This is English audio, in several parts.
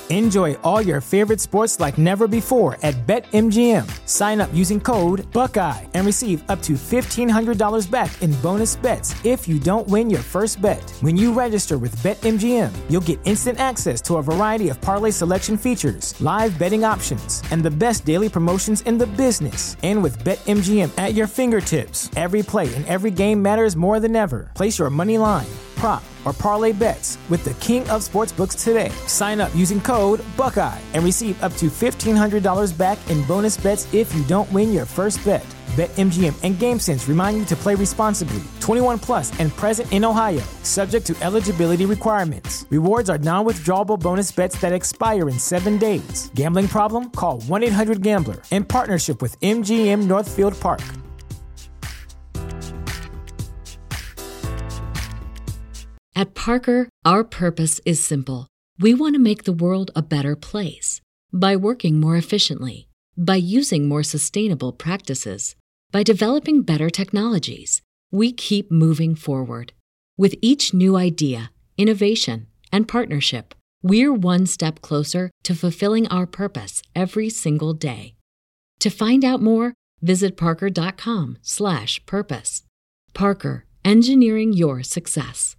Enjoy all your favorite sports like never before at BetMGM. Sign up using code Buckeye and receive up to $1,500 back in bonus bets if you don't win your first bet. When you register with BetMGM, you'll get instant access to a variety of parlay selection features, live betting options, and the best daily promotions in the business. And with BetMGM at your fingertips, every play and every game matters more than ever. Place your money line, prop, or parlay bets with the king of sportsbooks today. Sign up using code Buckeye and receive up to $1,500 back in bonus bets if you don't win your first bet. BetMGM and GameSense remind you to play responsibly. 21 plus and present in Ohio, subject to eligibility requirements. Rewards are non-withdrawable bonus bets that expire in 7 days. Gambling problem? Call 1-800-GAMBLER. In partnership with MGM Northfield Park. At Parker, our purpose is simple. We want to make the world a better place by working more efficiently, by using more sustainable practices, by developing better technologies. We keep moving forward. With each new idea, innovation, and partnership, we're one step closer to fulfilling our purpose every single day. To find out more, visit parker.com/purpose. Parker, engineering your success.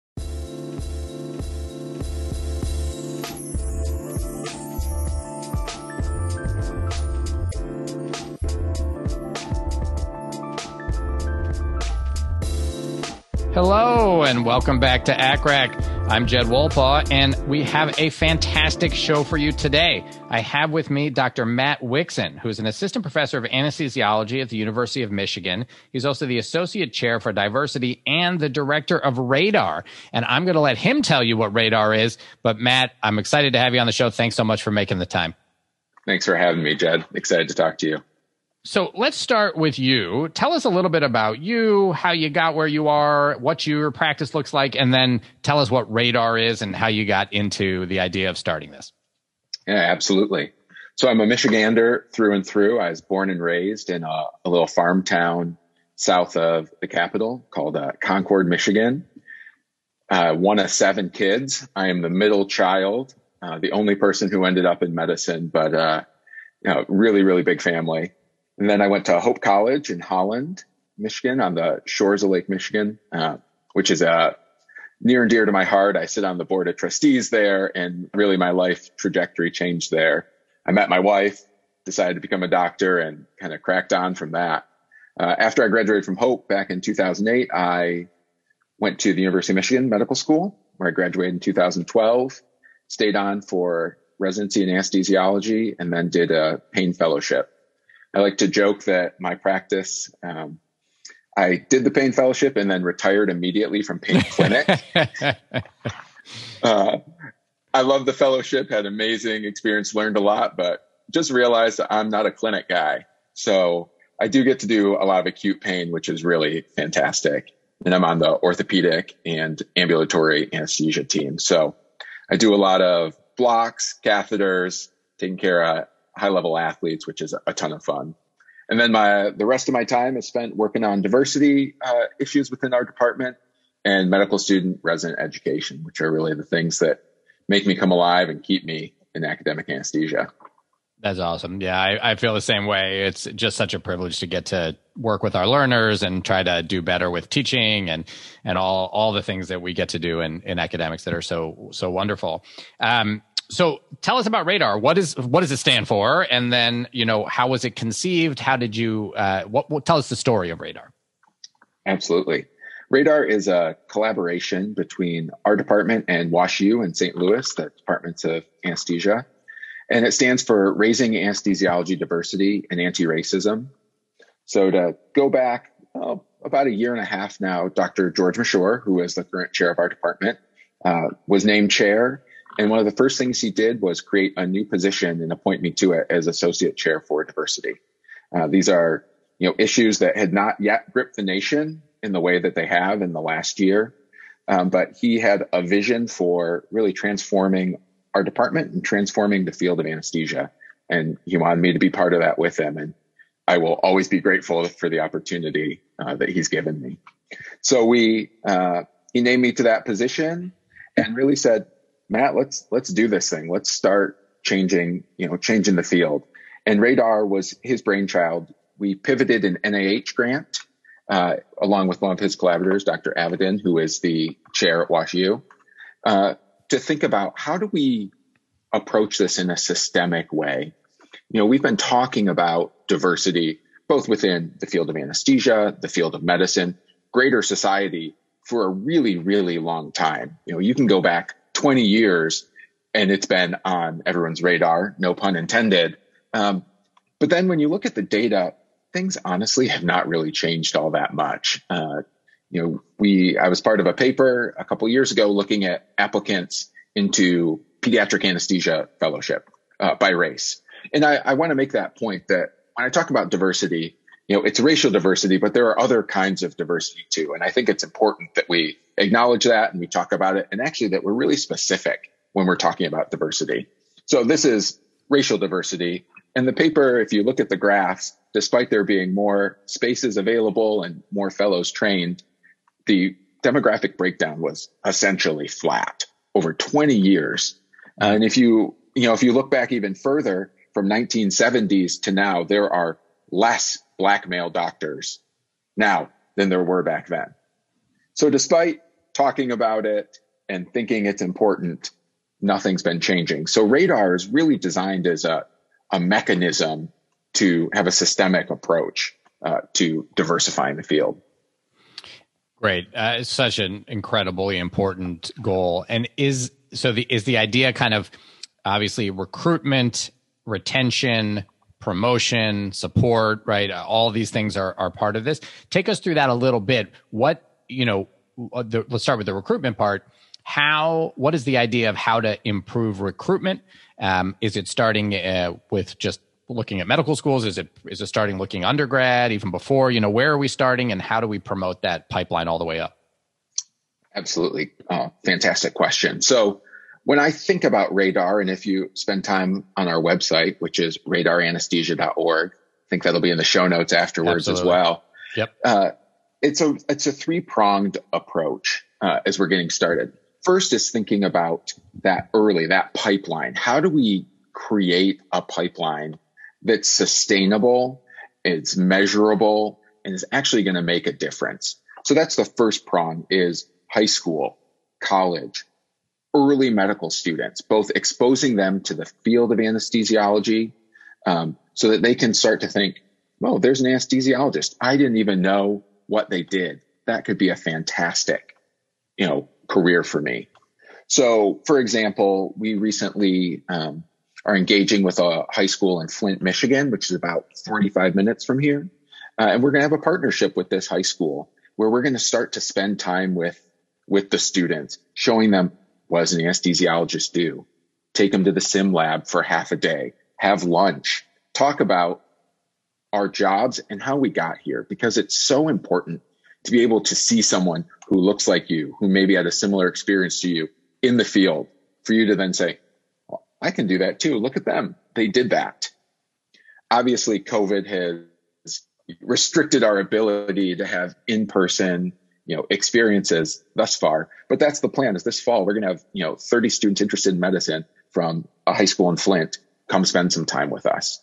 Hello, and welcome back to ACCRAC. I'm Jed Wolpaw, and we have a fantastic show for you today. I have with me Dr. Matt Wixon, who's an assistant professor of anesthesiology at the University of Michigan. He's also the associate chair for diversity and the director of RADAR. And I'm going to let him tell you what RADAR is. But Matt, I'm excited to have you on the show. Thanks so much for making the time. Thanks for having me, Jed. Excited to talk to you. So let's start with you. Tell us a little bit about you, how you got where you are, what your practice looks like, and then tell us what RADAR is and how you got into the idea of starting this. Yeah, absolutely. So I'm a Michigander through and through. I was born and raised in a little farm town south of the capital called Concord, Michigan. One of 7 kids. I am the middle child, the only person who ended up in medicine, but really, really big family. And then I went to Hope College in Holland, Michigan, on the shores of Lake Michigan, which is near and dear to my heart. I sit on the board of trustees there, and really my life trajectory changed there. I met my wife, decided to become a doctor, and kind of cracked on from that. After I graduated from Hope back in 2008, I went to the University of Michigan Medical School, where I graduated in 2012, stayed on for residency in anesthesiology, and then did a pain fellowship. I like to joke that my practice, I did the pain fellowship and then retired immediately from pain clinic. I love the fellowship, had amazing experience, learned a lot, but just realized that I'm not a clinic guy. So I do get to do a lot of acute pain, which is really fantastic. And I'm on the orthopedic and ambulatory anesthesia team. So I do a lot of blocks, catheters, taking care of high-level athletes, which is a ton of fun. And then the rest of my time is spent working on diversity issues within our department and medical student resident education, which are really the things that make me come alive and keep me in academic anesthesia. That's awesome. Yeah, I feel the same way. It's just such a privilege to get to work with our learners and try to do better with teaching and all the things that we get to do in academics that are so wonderful. So tell us about RADAR. What does it stand for? And then, how was it conceived? How did you, tell us the story of RADAR. Absolutely. RADAR is a collaboration between our department and WashU in St. Louis, the departments of anesthesia. And it stands for Raising Anesthesiology Diversity and Anti-Racism. So to go back about a year and a half now, Dr. George Mashore, who is the current chair of our department, was named chair. And one of the first things he did was create a new position and appoint me to it as associate chair for diversity. These are, issues that had not yet gripped the nation in the way that they have in the last year. But he had a vision for really transforming our department and transforming the field of anesthesia. And he wanted me to be part of that with him. And I will always be grateful for the opportunity that he's given me. So he named me to that position and really said, Matt, let's do this thing. Let's start changing the field. And radar was his brainchild. We pivoted an NIH grant, along with one of his collaborators, Dr. Avedon, who is the chair at WashU, to think about how do we approach this in a systemic way. We've been talking about diversity, both within the field of anesthesia, the field of medicine, greater society for a really, really long time. You can go back 20 years and it's been on everyone's radar, no pun intended. But then when you look at the data, things honestly have not really changed all that much. I was part of a paper a couple years ago looking at applicants into pediatric anesthesia fellowship by race. And I want to make that point that when I talk about diversity, it's racial diversity, but there are other kinds of diversity too. And I think it's important that we acknowledge that and we talk about it, and actually that we're really specific when we're talking about diversity. So this is racial diversity. And the paper, if you look at the graphs, despite there being more spaces available and more fellows trained, the demographic breakdown was essentially flat over 20 years. And if you look back even further from 1970s to now, there are less Black male doctors now than there were back then. So despite talking about it and thinking it's important, nothing's been changing. So radar is really designed as a mechanism to have a systemic approach to diversifying the field. Great. It's such an incredibly important goal. And is the idea kind of obviously recruitment, retention, promotion, support, right? All these things are part of this. Take us through that a little bit. Let's start with the recruitment part. What is the idea of how to improve recruitment? Is it starting with just looking at medical schools? Is it starting looking undergrad, even before? Where are we starting, and how do we promote that pipeline all the way up? Absolutely. Fantastic question. So when I think about radar, and if you spend time on our website, which is radaranesthesia.org, I think that'll be in the show notes afterwards. Absolutely. As well. Yep. It's a three-pronged approach as we're getting started. First is thinking about that pipeline. How do we create a pipeline that's sustainable, it's measurable, and is actually going to make a difference? So that's the first prong, is high school, college, early medical students, both exposing them to the field of anesthesiology so that they can start to think, well, there's an anesthesiologist. I didn't even know what they did. That could be a fantastic, career for me. So, for example, we recently are engaging with a high school in Flint, Michigan, which is about 45 minutes from here. And we're going to have a partnership with this high school where we're going to start to spend time with the students, showing them what does an anesthesiologist do? Take them to the sim lab for half a day, have lunch, talk about our jobs and how we got here, because it's so important to be able to see someone who looks like you, who maybe had a similar experience to you in the field, for you to then say, well, I can do that too. Look at them. They did that. Obviously, COVID has restricted our ability to have in-person experiences thus far, but that's the plan. Is this fall, we're going to have, 30 students interested in medicine from a high school in Flint come spend some time with us.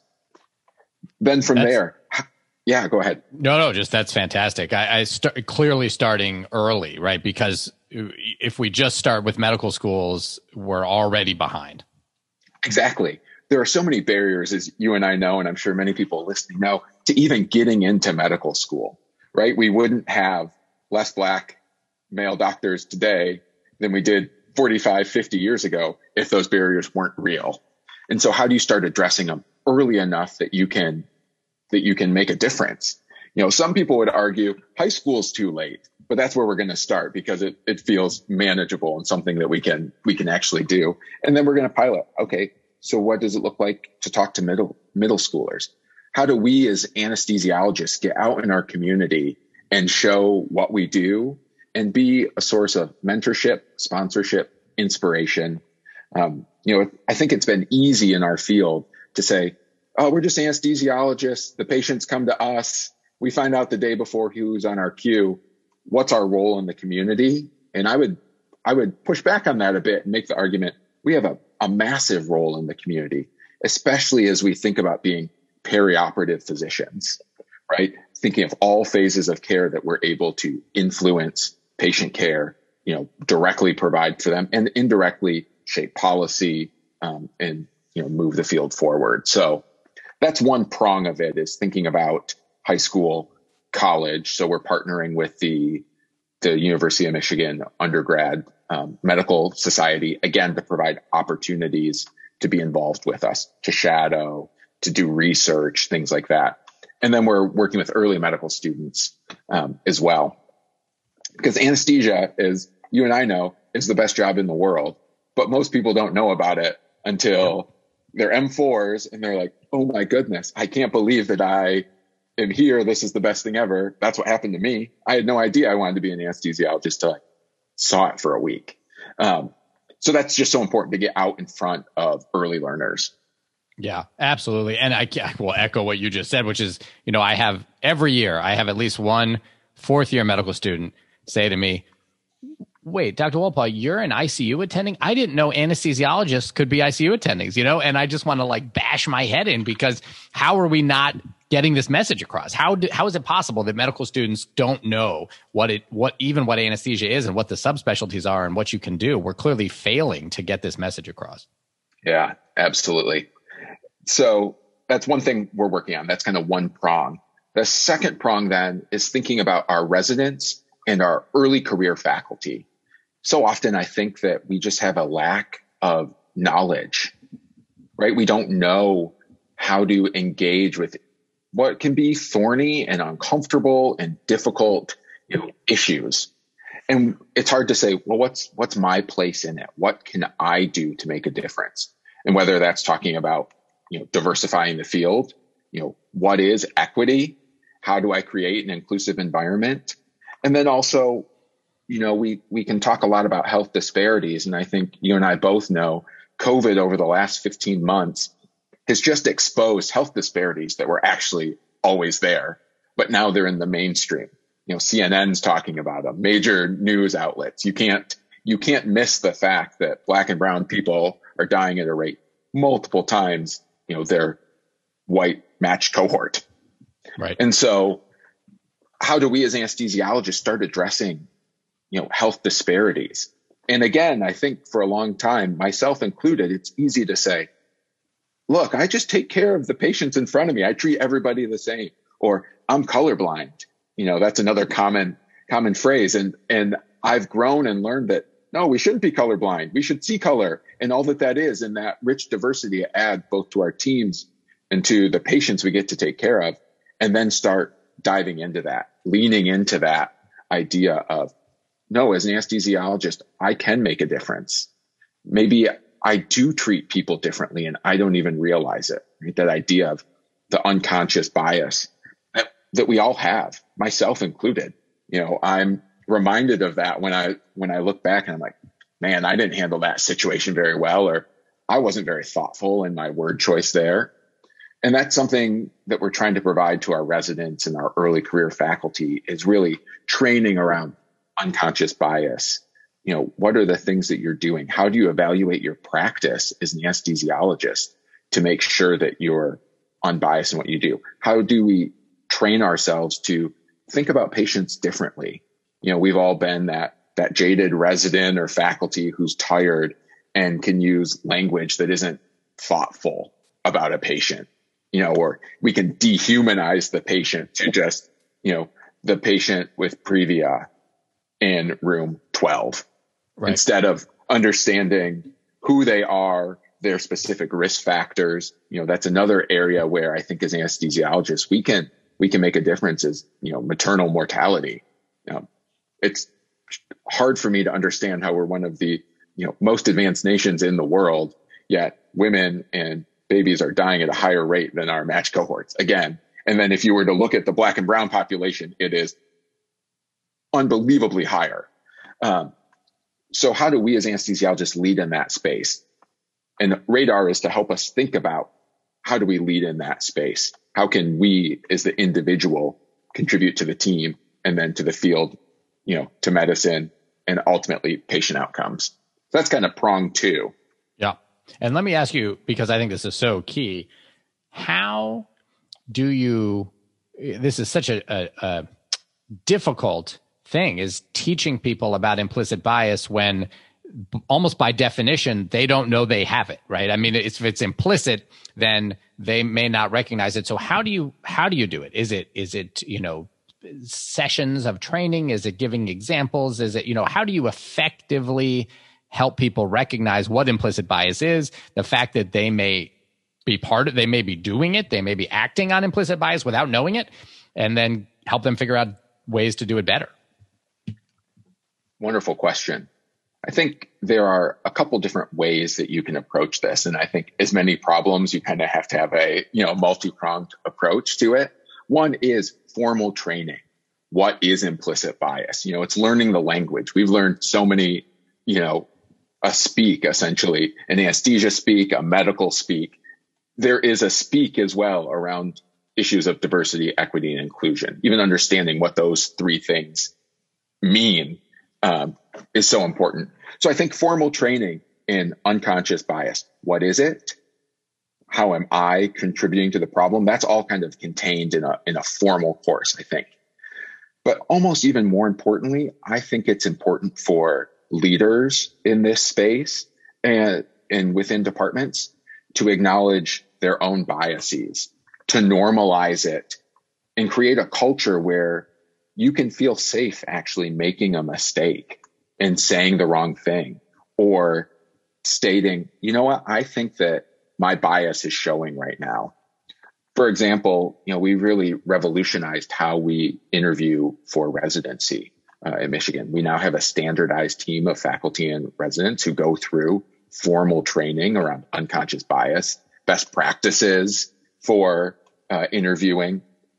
Then from there, yeah, go ahead. No, just that's fantastic. Clearly starting early, right? Because if we just start with medical schools, we're already behind. Exactly. There are so many barriers, as you and I know, and I'm sure many people listening know, to even getting into medical school, right? We wouldn't have less Black male doctors today than we did 45, 50 years ago if those barriers weren't real. And so how do you start addressing them early enough that you can make a difference? Some people would argue high school is too late, but that's where we're going to start because it feels manageable and something that we can actually do. And then we're going to pilot. Okay, so what does it look like to talk to middle schoolers? How do we as anesthesiologists get out in our community and show what we do and be a source of mentorship, sponsorship, inspiration? I think it's been easy in our field to say, oh, we're just anesthesiologists. The patients come to us. We find out the day before who's on our queue. What's our role in the community? And I would I would push back on that a bit and make the argument we have a massive role in the community, especially as we think about being perioperative physicians, right? Thinking of all phases of care that we're able to influence patient care, directly provide for them and indirectly shape policy, and, move the field forward. So that's one prong of it, is thinking about high school, college. So we're partnering with the University of Michigan undergrad medical society, again, to provide opportunities to be involved with us, to shadow, to do research, things like that. And then we're working with early medical students as well. Because anesthesia, as you and I know, is the best job in the world. But most people don't know about it until they're M4s and they're like, oh my goodness, I can't believe that I am here. This is the best thing ever. That's what happened to me. I had no idea I wanted to be an anesthesiologist till I saw it for a week. So that's just so important to get out in front of early learners. Yeah, absolutely. And I will echo what you just said, which is, I have every year, I have at least one fourth-year medical student say to me, wait, Dr. Wolpaw, you're an ICU attending? I didn't know anesthesiologists could be ICU attendings, and I just want to bash my head in, because how are we not getting this message across? How is it possible that medical students don't know what anesthesia is and what the subspecialties are and what you can do? We're clearly failing to get this message across. Yeah, absolutely. So that's one thing we're working on. That's kind of one prong. The second prong then is thinking about our residents and our early career faculty. So often I think that we just have a lack of knowledge, right? We don't know how to engage with what can be thorny and uncomfortable and difficult, issues. And it's hard to say, well, what's my place in it? What can I do to make a difference? And whether that's talking about, diversifying the field, what is equity? How do I create an inclusive environment? And then also, we can talk a lot about health disparities. And I think you and I both know COVID over the last 15 months has just exposed health disparities that were actually always there, but now they're in the mainstream. CNN's talking about them, major news outlets. You can't miss the fact that Black and brown people are dying at a rate multiple times, their white matched cohort. Right. And so how do we as anesthesiologists start addressing, health disparities? And again, I think for a long time, myself included, it's easy to say, look, I just take care of the patients in front of me. I treat everybody the same, or I'm colorblind. That's another common phrase. And I've grown and learned that, no, we shouldn't be colorblind. We should see color and all that is, and that rich diversity add both to our teams and to the patients we get to take care of, and then start diving into that, leaning into that idea of, no, as an anesthesiologist, I can make a difference. Maybe I do treat people differently and I don't even realize it. Right? That idea of the unconscious bias that we all have, myself included. I'm reminded of that when I look back and I'm like, man, I didn't handle that situation very well, or I wasn't very thoughtful in my word choice there. And that's something that we're trying to provide to our residents and our early career faculty, is really training around unconscious bias. What are the things that you're doing? How do you evaluate your practice as an anesthesiologist to make sure that you're unbiased in what you do? How do we train ourselves to think about patients differently? We've all been that jaded resident or faculty who's tired and can use language that isn't thoughtful about a patient, or we can dehumanize the patient to just, the patient with previa in room 12, right, instead of understanding who they are, their specific risk factors. That's another area where I think as anesthesiologists, we can make a difference, is, maternal mortality. It's hard for me to understand how we're one of the, most advanced nations in the world, yet women and babies are dying at a higher rate than our matched cohorts again. And then if you were to look at the Black and brown population, it is unbelievably higher. So how do we as anesthesiologists lead in that space? And Radar is to help us think about, how do we lead in that space? How can we as the individual contribute to the team and then to the field, to medicine and ultimately patient outcomes. So that's kind of prong 2. Yeah. And let me ask you, because I think this is so key, how do you, this is such a difficult thing, is teaching people about implicit bias when almost by definition, they don't know they have it, right? I mean, if it's implicit, then they may not recognize it. So how do you do it? Is it, sessions of training? Is it giving examples? Is it, how do you effectively help people recognize what implicit bias is, the fact that they may be they may be doing it, they may be acting on implicit bias without knowing it, and then help them figure out ways to do it better? Wonderful question. I think there are a couple different ways that you can approach this. And I think as many problems, you kind of have to have a, multi-pronged approach to it. One is formal training. What is implicit bias? It's learning the language. We've learned so many, a speak, essentially, an anesthesia speak, a medical speak. There is a speak as well around issues of diversity, equity, and inclusion. Even understanding what those 3 things mean is so important. So I think formal training in unconscious bias, what is it? How am I contributing to the problem? That's all kind of contained in a formal course, I think. But almost even more importantly, I think it's important for leaders in this space and within departments to acknowledge their own biases, to normalize it, and create a culture where you can feel safe actually making a mistake and saying the wrong thing, or stating, what, I think that my bias is showing right now. For example, we really revolutionized how we interview for residency in Michigan. We now have a standardized team of faculty and residents who go through formal training around unconscious bias, best practices for interviewing,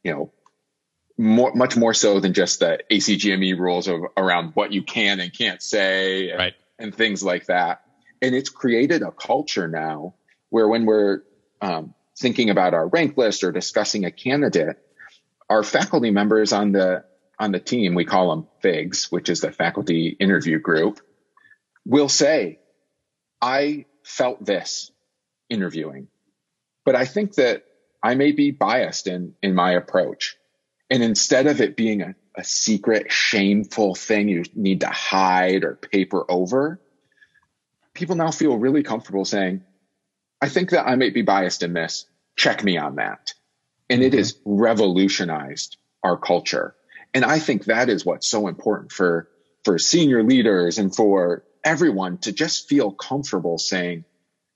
much more so than just the ACGME rules around what you can and can't say, right, and things like that. And it's created a culture now where when we're thinking about our rank list or discussing a candidate, our faculty members on the team, we call them FIGs, which is the faculty interview group, will say, I felt this interviewing, but I think that I may be biased in my approach. And instead of it being a secret, shameful thing you need to hide or paper over, people now feel really comfortable saying, I think that I might be biased in this. Check me on that. And it has revolutionized our culture. And I think that is what's so important for senior leaders and for everyone to just feel comfortable saying,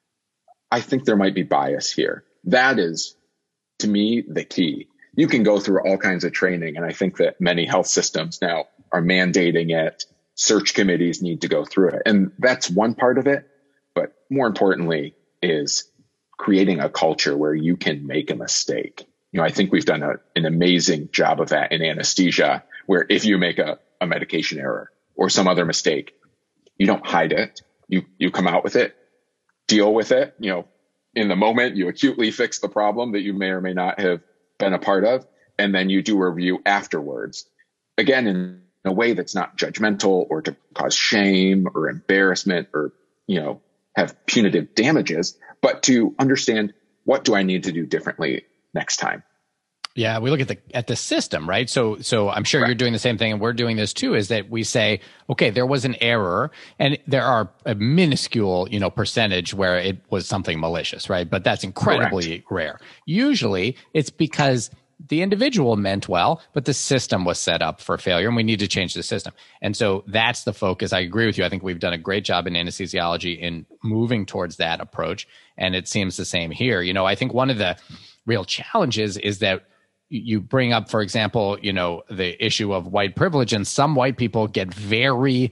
I think there might be bias here. That is, to me, the key. You can go through all kinds of training, and I think that many health systems now are mandating it. Search committees need to go through it. And that's one part of it. But more importantly is creating a culture where you can make a mistake. I think we've done an amazing job of that in anesthesia, where if you make a medication error or some other mistake, you don't hide it. You come out with it, deal with it. In the moment, you acutely fix the problem that you may or may not have been a part of, and then you do a review afterwards. Again, in a way that's not judgmental or to cause shame or embarrassment or, have punitive damages, but to understand, what do I need to do differently next time? Yeah, we look at the system, right? So I'm sure You're doing the same thing, and we're doing this too, is that we say, okay, there was an error, and there are a minuscule, percentage where it was something malicious, right? But that's incredibly rare. Usually it's because the individual meant well, but the system was set up for failure, and we need to change the system. And so that's the focus. I agree with you. I think we've done a great job in anesthesiology in moving towards that approach, and it seems the same here. I think one of the real challenges is that you bring up, for example, the issue of white privilege, and some white people get very,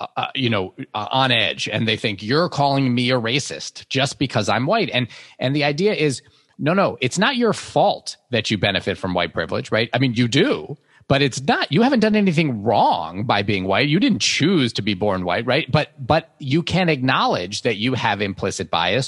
on edge, and they think you're calling me a racist just because I'm white. And the idea is, no, it's not your fault that you benefit from white privilege, right? I mean, you do, but it's not, you haven't done anything wrong by being white. You didn't choose to be born white, right? But you can acknowledge that you have implicit bias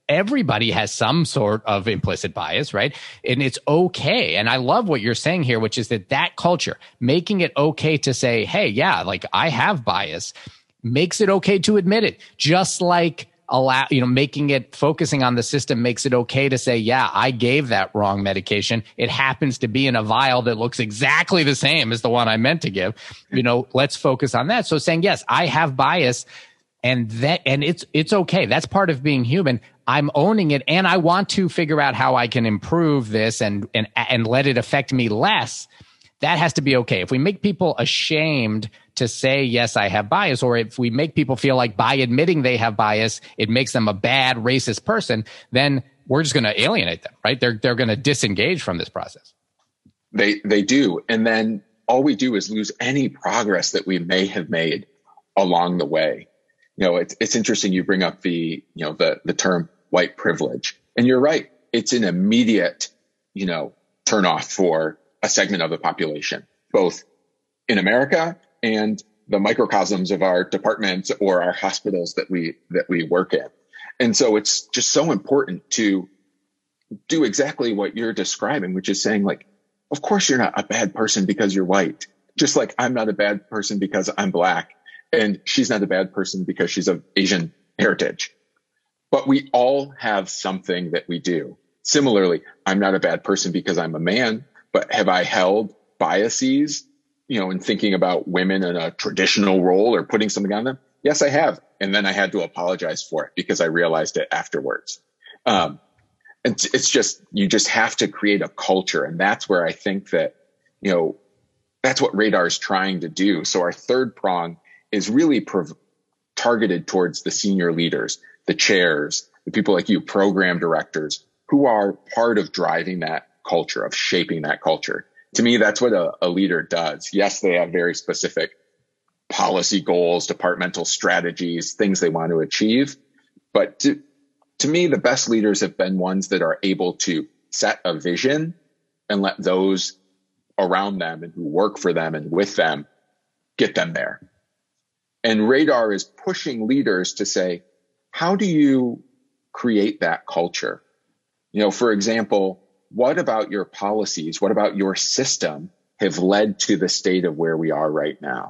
everybody has some sort of implicit bias, right? And it's okay. And I love what you're saying here, which is that culture, making it okay to say, hey, yeah, like I have bias, makes it okay to admit it. Just like making it, focusing on the system makes it okay to say, yeah, I gave that wrong medication. It happens to be in a vial that looks exactly the same as the one I meant to give. Let's focus on that. So saying, yes, I have bias, and it's okay. That's part of being human. I'm owning it, and I want to figure out how I can improve this and let it affect me less. That has to be okay. If we make people ashamed to say, yes, I have bias, or if we make people feel like by admitting they have bias, it makes them a bad racist person, then we're just going to alienate them, right? They're going to disengage from this process. They do. And then all we do is lose any progress that we may have made along the way. It's interesting you bring up the term white privilege. And you're right. It's an immediate, turnoff for a segment of the population, both in America and the microcosms of our departments or our hospitals that we work in. And so it's just so important to do exactly what you're describing, which is saying, like, of course you're not a bad person because you're white, just like I'm not a bad person because I'm Black, and she's not a bad person because she's of Asian heritage. But we all have something that we do. Similarly, I'm not a bad person because I'm a man, but have I held biases, in thinking about women in a traditional role or putting something on them? Yes, I have. And then I had to apologize for it because I realized it afterwards. And it's just, you just have to create a culture. And that's where I think that, that's what Radar is trying to do. So our third prong is really targeted towards the senior leaders, the chairs, the people like you, program directors, who are part of driving that culture, of shaping that culture. To me, that's what a leader does. Yes, they have very specific policy goals, departmental strategies, things they want to achieve. But to me, the best leaders have been ones that are able to set a vision and let those around them and who work for them and with them get them there. And Radar is pushing leaders to say, how do you create that culture? For example, what about your policies? What about your system have led to the state of where we are right now?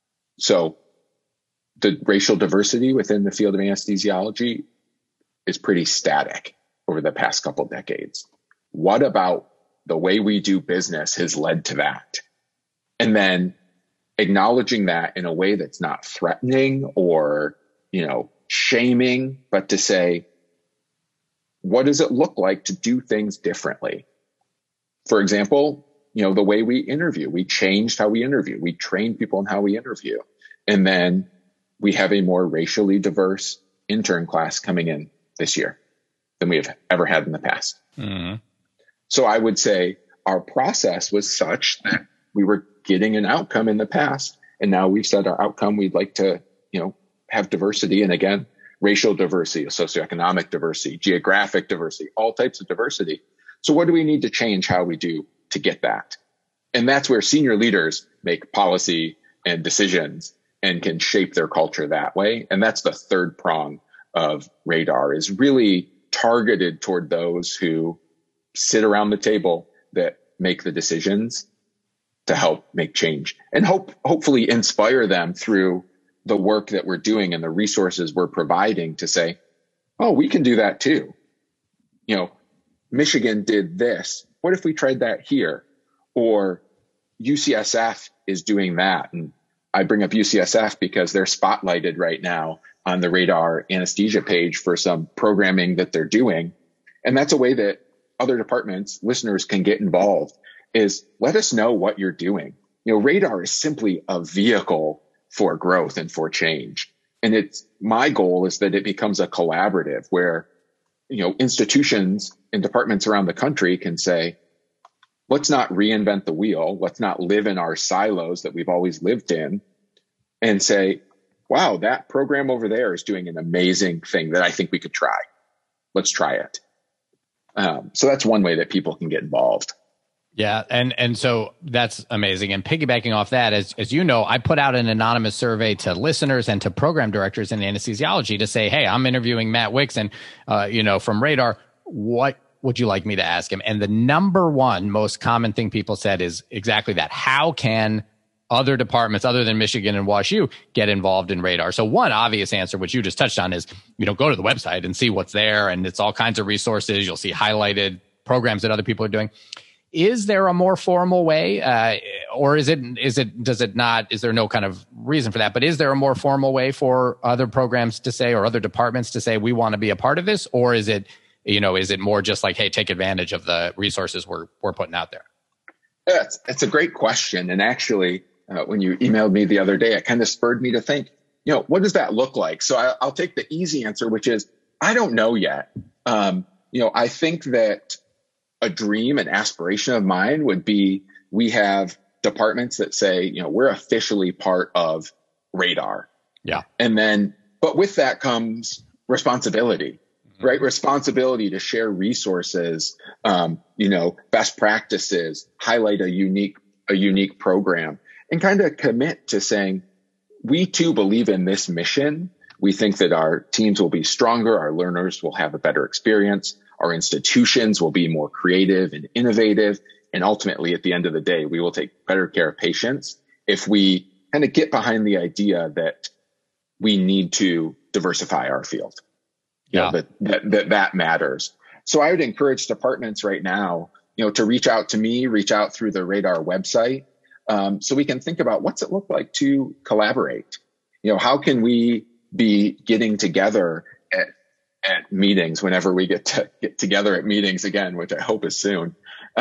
So the racial diversity within the field of anesthesiology is pretty static over the past couple decades. What about the way we do business has led to that? And then acknowledging that in a way that's not threatening or, shaming, but to say, what does it look like to do things differently? For example, the way we interview, we changed how we interview. We trained people in how we interview. And then we have a more racially diverse intern class coming in this year than we have ever had in the past. Mm-hmm. So I would say our process was such that we were getting an outcome in the past. And now we've said our outcome, we'd like to, have diversity. And again, racial diversity, socioeconomic diversity, geographic diversity, all types of diversity. So what do we need to change how we do to get that? And that's where senior leaders make policy and decisions and can shape their culture that way. And that's the third prong of Radar, is really targeted toward those who sit around the table that make the decisions to help make change and hopefully inspire them through the work that we're doing and the resources we're providing to say, oh, we can do that too. Michigan did this. What if we tried that here? Or UCSF is doing that. And I bring up UCSF because they're spotlighted right now on the Radar anesthesia page for some programming that they're doing. And that's a way that other departments, listeners, can get involved, is let us know what you're doing. Radar is simply a vehicle for growth and for change. And my goal is that it becomes a collaborative where, institutions and departments around the country can say, let's not reinvent the wheel. Let's not live in our silos that we've always lived in, and say, wow, that program over there is doing an amazing thing that I think we could try. Let's try it. So that's one way that people can get involved. Yeah. And so that's amazing. And piggybacking off that, as you know, I put out an anonymous survey to listeners and to program directors in anesthesiology to say, hey, I'm interviewing Matt Wixon, from Radar. What would you like me to ask him? And the number one most common thing people said is exactly that. How can other departments other than Michigan and WashU get involved in Radar? So one obvious answer, which you just touched on, is, go to the website and see what's there. And it's all kinds of resources. You'll see highlighted programs that other people are doing. Is there a more formal way, or is there no kind of reason for that? But is there a more formal way for other programs to say, or other departments to say, we want to be a part of this? Or is it more just like, hey, take advantage of the resources we're putting out there? Yeah, it's a great question. And actually, when you emailed me the other day, it kind of spurred me to think, what does that look like? So I'll take the easy answer, which is, I don't know yet. I think that a dream and aspiration of mine would be, we have departments that say, we're officially part of Radar. Yeah. But with that comes responsibility, right? Responsibility to share resources, best practices, highlight a unique program, and kind of commit to saying, we too believe in this mission. We think that our teams will be stronger. Our learners will have a better experience. Our institutions will be more creative and innovative. And ultimately, at the end of the day, we will take better care of patients if we kind of get behind the idea that we need to diversify our field. That matters. So I would encourage departments right now, to reach out to me, reach out through the Radar website, so we can think about, what's it look like to collaborate? How can we be getting together at meetings whenever we get together at meetings again, which I hope is soon,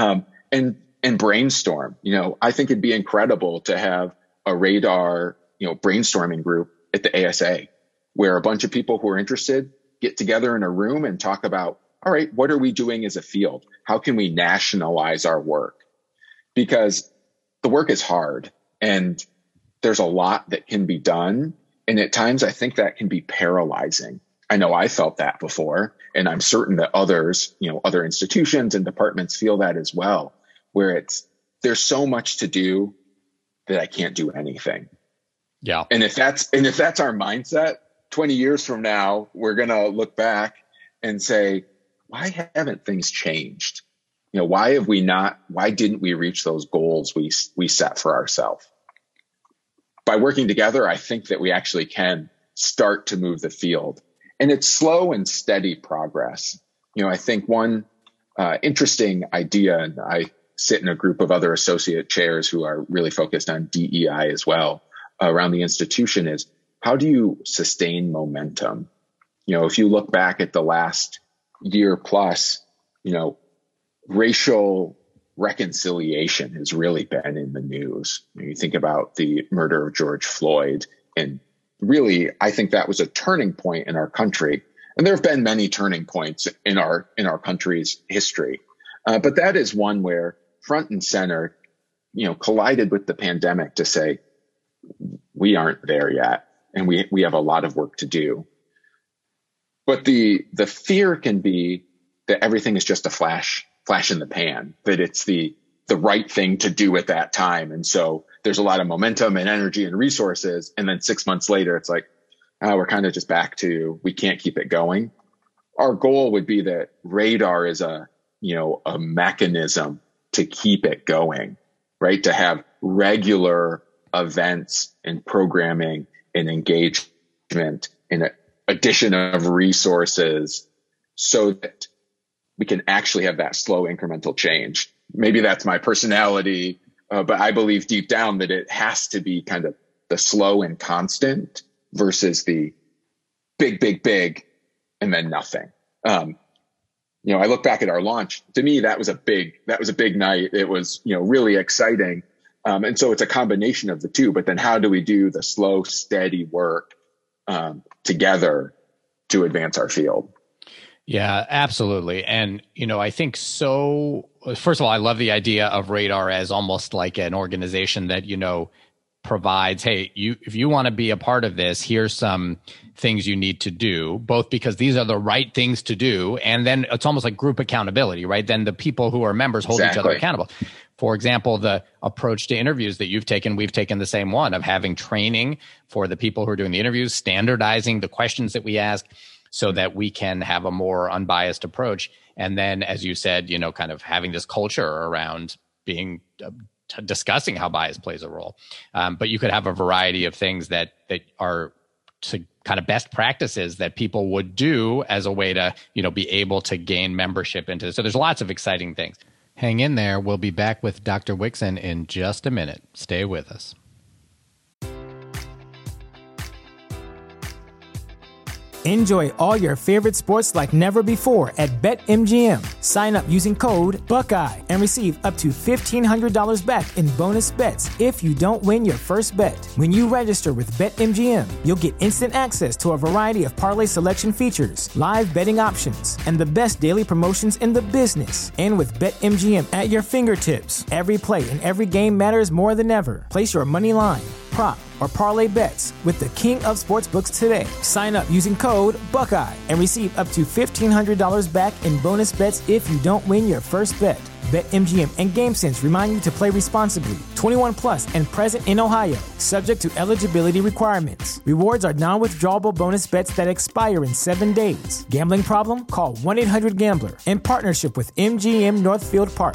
and brainstorm. I think it'd be incredible to have a Radar, brainstorming group at the ASA, where a bunch of people who are interested get together in a room and talk about, all right, what are we doing as a field? How can we nationalize our work? Because the work is hard and there's a lot that can be done. And at times I think that can be paralyzing. I know I felt that before, and I'm certain that others, other institutions and departments feel that as well, where there's so much to do that I can't do anything. Yeah. And if that's our mindset, 20 years from now, we're going to look back and say, why haven't things changed? Why didn't we reach those goals we set for ourselves? By working together, I think that we actually can start to move the field. And it's slow and steady progress. I think one interesting idea, and I sit in a group of other associate chairs who are really focused on DEI as well around the institution, is, how do you sustain momentum? If you look back at the last year plus, racial reconciliation has really been in the news. You think about the murder of George Floyd, and really, I think that was a turning point in our country. And there have been many turning points in our country's history. But that is one where front and center, collided with the pandemic to say, we aren't there yet. And we have a lot of work to do. But the fear can be that everything is just a flash in the pan, that it's the right thing to do at that time. And so there's a lot of momentum and energy and resources. And then 6 months later, it's like, we're kind of just back to, we can't keep it going. Our goal would be that Radar is a mechanism to keep it going, right? To have regular events and programming and engagement and addition of resources so that we can actually have that slow incremental change. Maybe that's my personality, but I believe deep down that it has to be kind of the slow and constant versus the big, and then nothing. I look back at our launch. To me, that was a big night. It was, really exciting. And so it's a combination of the two, but then how do we do the slow, steady work together to advance our field? Yeah, absolutely. And, I think so. First of all, I love the idea of Radar as almost like an organization that, provides, hey, if you want to be a part of this, here's some things you need to do, both because these are the right things to do, and then it's almost like group accountability, right? Then the people who are members hold each other accountable. For example, the approach to interviews that you've taken, we've taken the same one of having training for the people who are doing the interviews, standardizing the questions that we ask so that we can have a more unbiased approach. And then, as you said, kind of having this culture around being discussing how bias plays a role. But you could have a variety of things that are to kind of best practices that people would do as a way to, be able to gain membership into this. So there's lots of exciting things. Hang in there. We'll be back with Dr. Wixon in just a minute. Stay with us. Enjoy all your favorite sports like never before at BetMGM. Sign up using code Buckeye and receive up to $1,500 back in bonus bets if you don't win your first bet. When you register with BetMGM, you'll get instant access to a variety of parlay selection features, live betting options, and the best daily promotions in the business. And with BetMGM at your fingertips, every play and every game matters more than ever. Place your money line, prop, or parlay bets with the king of sportsbooks today. Sign up using code Buckeye and receive up to $1,500 back in bonus bets if you don't win your first bet. BetMGM and GameSense remind you to play responsibly. 21 plus and present in Ohio, subject to eligibility requirements. Rewards are non-withdrawable bonus bets that expire in 7 days. Gambling problem? Call 1-800-GAMBLER in partnership with MGM Northfield Park.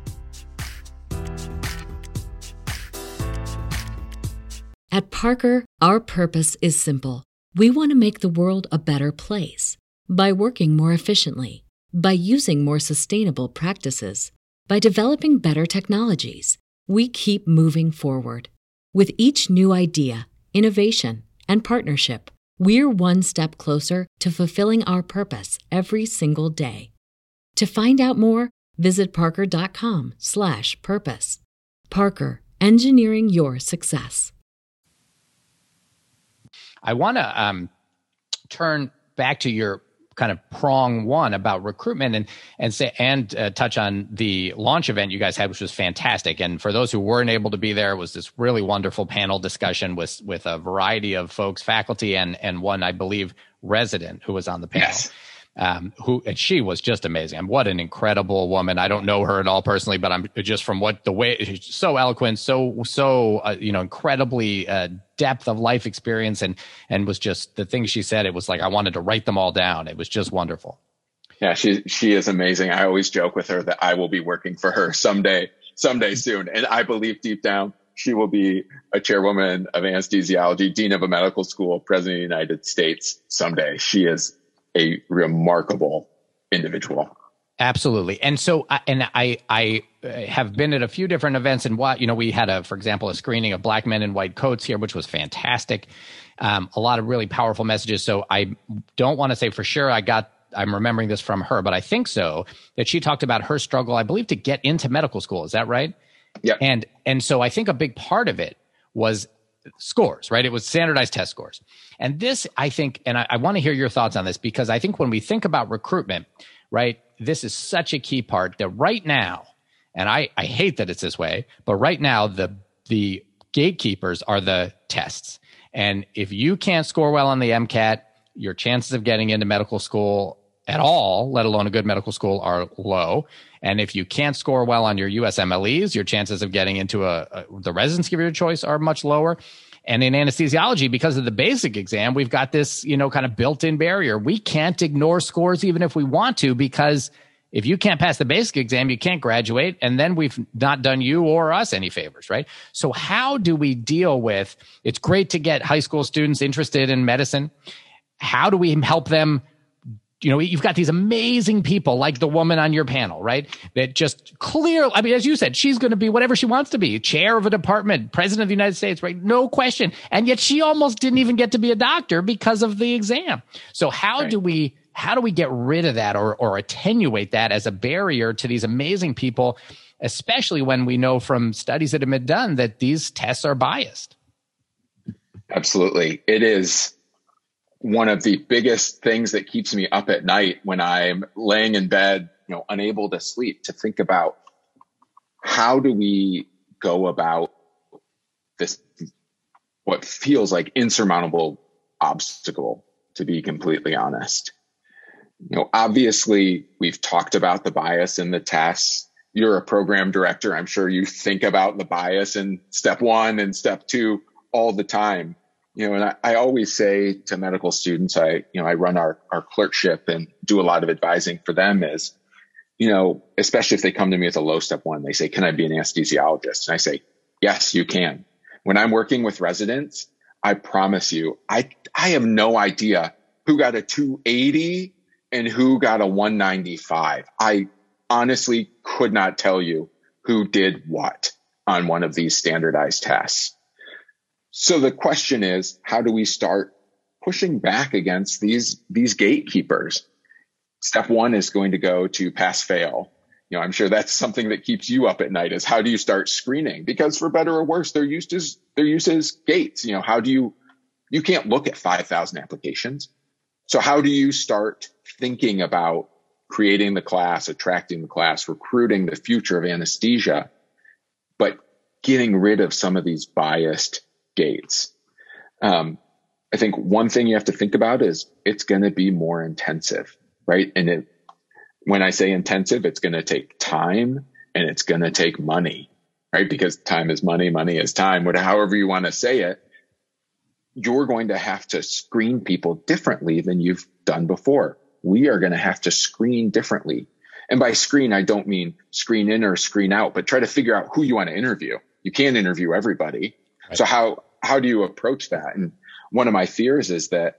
At Parker, our purpose is simple. We want to make the world a better place by working more efficiently, by using more sustainable practices, by developing better technologies. We keep moving forward. With each new idea, innovation, and partnership, we're one step closer to fulfilling our purpose every single day. To find out more, visit parker.com/purpose. Parker, engineering your success. I want to turn back to your kind of prong one about recruitment and touch on the launch event you guys had, which was fantastic. And for those who weren't able to be there, it was this really wonderful panel discussion with a variety of folks, faculty, and one, I believe, resident who was on the panel. Yes. And she was just amazing. And what an incredible woman. I don't know her at all personally, but I'm just from she's so eloquent, so incredibly depth of life experience, and was just the things she said. It was like I wanted to write them all down. It was just wonderful. Yeah, she is amazing. I always joke with her that I will be working for her someday soon. And I believe deep down she will be a chairwoman of anesthesiology, dean of a medical school, president of the United States someday. She is a remarkable individual. Absolutely. And so, I have been at a few different events, and we had for example, a screening of Black Men in White Coats here, which was fantastic. A lot of really powerful messages. So I don't want to say for sure I'm remembering this from her, but I think so, that she talked about her struggle, I believe, to get into medical school. Is that right? Yeah. And so I think a big part of it was scores, right? It was standardized test scores. And this, I think, and I want to hear your thoughts on this, because I think when we think about recruitment, right, this is such a key part that right now, and I hate that it's this way, but right now the gatekeepers are the tests. And if you can't score well on the MCAT, your chances of getting into medical school at all, let alone a good medical school, are low. And if you can't score well on your USMLEs, your chances of getting into the residency of your choice are much lower. And in anesthesiology, because of the basic exam, we've got this, kind of built-in barrier. We can't ignore scores even if we want to, because if you can't pass the basic exam, you can't graduate. And then we've not done you or us any favors, right? So how do we deal with, it's great to get high school students interested in medicine. How do we help them? You've got these amazing people like the woman on your panel, right? That just as you said, she's going to be whatever she wants to be, chair of a department, president of the United States, right? No question. And yet she almost didn't even get to be a doctor because of the exam. So how do we get rid of that or attenuate that as a barrier to these amazing people, especially when we know from studies that have been done that these tests are biased? Absolutely. It is one of the biggest things that keeps me up at night when I'm laying in bed, unable to sleep, to think about how do we go about what feels like insurmountable obstacle, to be completely honest. Obviously we've talked about the bias in the tests. You're a program director. I'm sure you think about the bias in step 1 and step 2 all the time. And I always say to medical students, I run our clerkship and do a lot of advising for them is, especially if they come to me with a low step 1, they say, can I be an anesthesiologist? And I say, yes, you can. When I'm working with residents, I promise you, I have no idea who got a 280 and who got a 195. I honestly could not tell you who did what on one of these standardized tests. So the question is, how do we start pushing back against these gatekeepers? Step 1 is going to go to pass fail. I'm sure that's something that keeps you up at night, is how do you start screening? Because for better or worse, they're used as gates. How do you can't look at 5,000 applications. So how do you start thinking about creating the class, attracting the class, recruiting the future of anesthesia, but getting rid of some of these biased gates? I think one thing you have to think about is it's going to be more intensive, right? And when I say intensive, it's going to take time and it's going to take money, right? Because time is money, money is time, however you want to say it. You're going to have to screen people differently than you've done before. We are going to have to screen differently. And by screen, I don't mean screen in or screen out, but try to figure out who you want to interview. You can't interview everybody. Right. So how do you approach that? And one of my fears is that,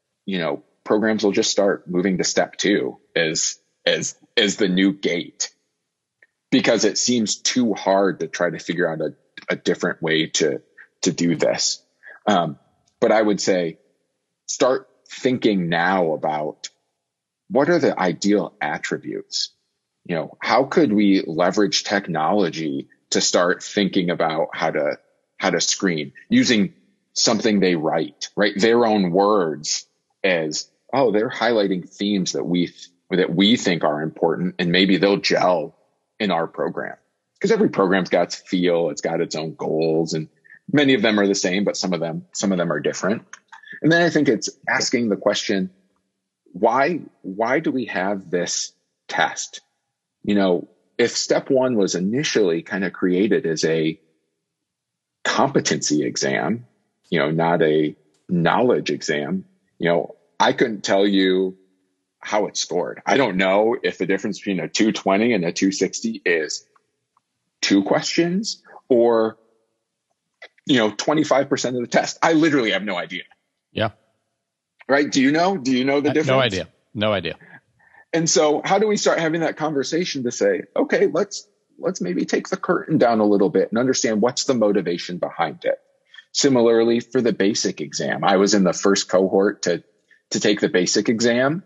programs will just start moving to step 2 as the new gate, because it seems too hard to try to figure out a different way to do this. But I would say start thinking now about what are the ideal attributes? How could we leverage technology to start thinking about how to screen using something they write, right? Their own words as, they're highlighting themes that we think are important, and maybe they'll gel in our program. Because every program's got its feel, it's got its own goals, and many of them are the same, but some of them are different. And then I think it's asking the question, why do we have this test? If step 1 was initially kind of created as a competency exam, not a knowledge exam, I couldn't tell you how it's scored. I don't know if the difference between a 220 and a 260 is 2 questions or 25% of the test. I literally have no idea. Yeah. Right. Do you know the difference? No idea. And so how do we start having that conversation to say, okay, let's maybe take the curtain down a little bit and understand what's the motivation behind it. Similarly for the basic exam, I was in the first cohort to take the basic exam.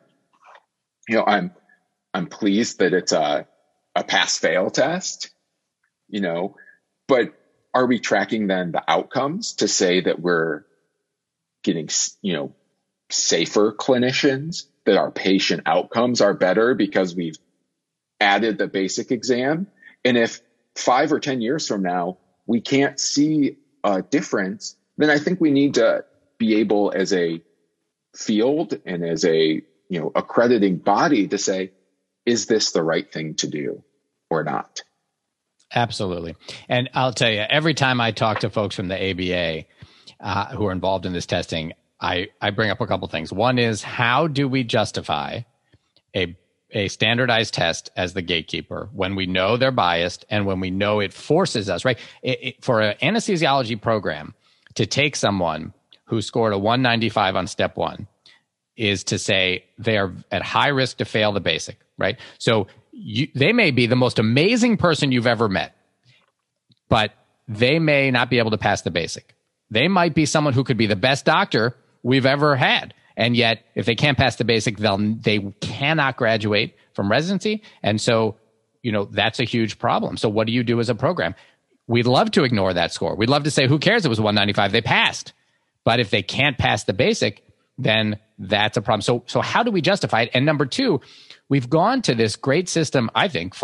I'm pleased that it's a pass fail test, but are we tracking then the outcomes to say that we're getting, safer clinicians, that our patient outcomes are better because we've added the basic exam? And if 5 or 10 years from now, we can't see a difference, then I think we need to be able as a field and as a, accrediting body to say, is this the right thing to do or not? Absolutely. And I'll tell you, every time I talk to folks from the ABA who are involved in this testing, I bring up a couple things. One is, how do we justify a standardized test as the gatekeeper when we know they're biased and when we know it forces us, right? For an anesthesiology program to take someone who scored a 195 on step 1 is to say they are at high risk to fail the basic, right? So they may be the most amazing person you've ever met, but they may not be able to pass the basic. They might be someone who could be the best doctor we've ever had. And yet, if they can't pass the basic, they cannot graduate from residency. And so, that's a huge problem. So what do you do as a program? We'd love to ignore that score. We'd love to say, who cares? It was 195. They passed. But if they can't pass the basic, then that's a problem. So how do we justify it? And number 2, we've gone to this great system, I think, for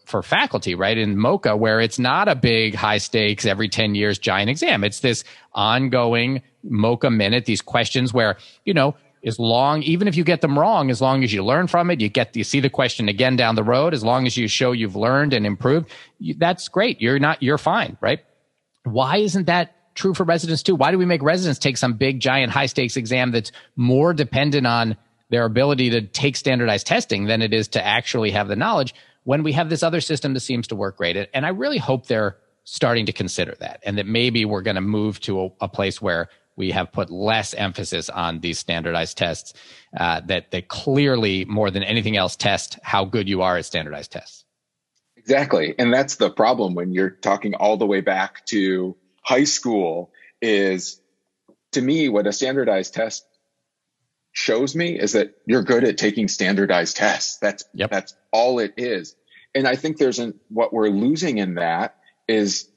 for faculty, right? In MOCA, where it's not a big high stakes every 10 years giant exam. It's this ongoing MOCA minute, these questions where, even if you get them wrong, as long as you learn from it, you see the question again down the road, as long as you show you've learned and improved, that's great. You're fine, right? Why isn't that true for residents too? Why do we make residents take some big giant high stakes exam that's more dependent on their ability to take standardized testing than it is to actually have the knowledge, when we have this other system that seems to work great? And I really hope they're starting to consider that, and that maybe we're going to move to a place where we have put less emphasis on these standardized tests that clearly, more than anything else, test how good you are at standardized tests. Exactly. And that's the problem when you're talking all the way back to high school is, to me, what a standardized test shows me is that you're good at taking standardized tests. That's all it is. And I think what we're losing in that is,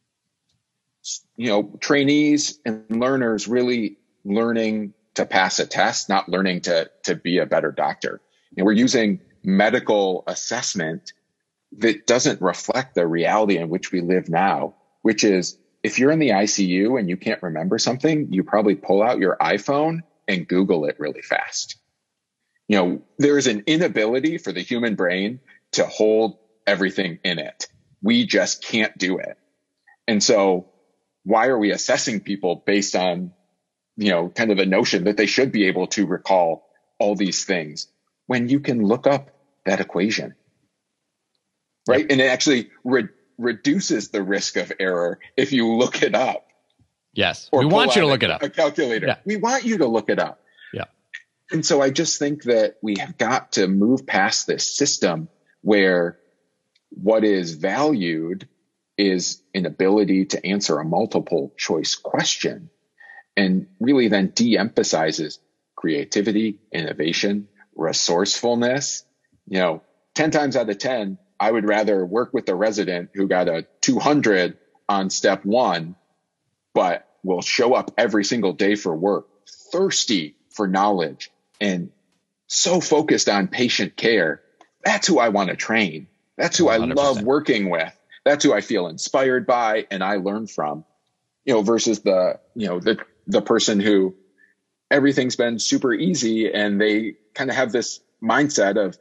trainees and learners really learning to pass a test, not learning to be a better doctor. And we're using medical assessment that doesn't reflect the reality in which we live now, which is, if you're in the ICU and you can't remember something, you probably pull out your iPhone and Google it really fast. There is an inability for the human brain to hold everything in it. We just can't do it. And so why are we assessing people based on, kind of a notion that they should be able to recall all these things when you can look up that equation, right? Yep. And it actually reduces the risk of error if you look it up. Yes. We want you to look it up. A calculator. Yeah. We want you to look it up. Yeah. And so I just think that we have got to move past this system where what is valued is an ability to answer a multiple choice question, and really then de-emphasizes creativity, innovation, resourcefulness. 10 times out of 10, I would rather work with a resident who got a 200 on step 1, but will show up every single day for work, thirsty for knowledge and so focused on patient care. That's who I want to train. That's who 100%. I love working with. That's who I feel inspired by and I learn from, versus the person who everything's been super easy and they kind of have this mindset of,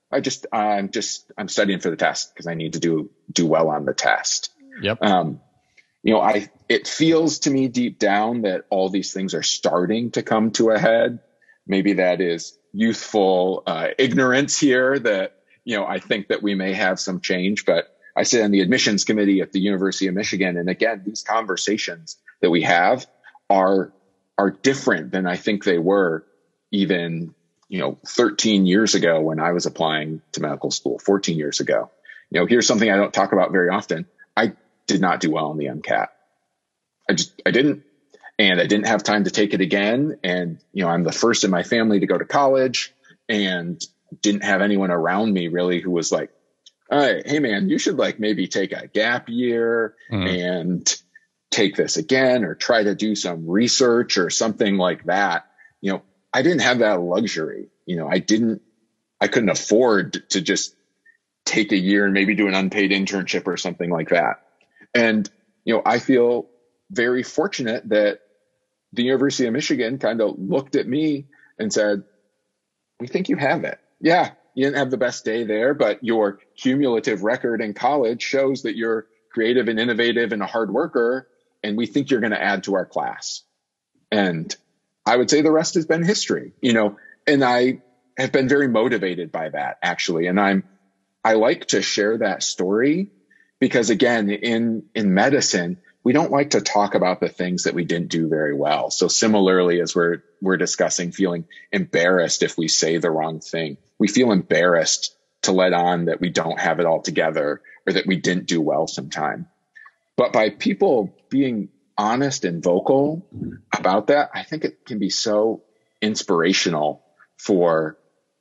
I'm studying for the test because I need to do well on the test. Yep. It feels to me deep down that all these things are starting to come to a head. Maybe that is youthful ignorance here that, I think that we may have some change, but I sit on the admissions committee at the University of Michigan. And again, these conversations that we have are different than I think they were even, 13 years ago when I was applying to medical school, 14 years ago. Here's something I don't talk about very often. I did not do well on the MCAT. I didn't, and I didn't have time to take it again. And, I'm the first in my family to go to college and didn't have anyone around me really who was like, all right, hey man, you should maybe take a gap year and take this again, or try to do some research or something like that. I didn't have that luxury. I couldn't afford to just take a year and maybe do an unpaid internship or something like that. And, I feel very fortunate that the University of Michigan kind of looked at me and said, we think you have it. Yeah, you didn't have the best day there, but your cumulative record in college shows that you're creative and innovative and a hard worker, and we think you're going to add to our class. And I would say the rest has been history, and I have been very motivated by that, actually. And I like to share that story because, again, in medicine, we don't like to talk about the things that we didn't do very well. So similarly, as we're discussing feeling embarrassed if we say the wrong thing, we feel embarrassed to let on that we don't have it all together or that we didn't do well sometime. But by people being honest and vocal about that, I think it can be so inspirational for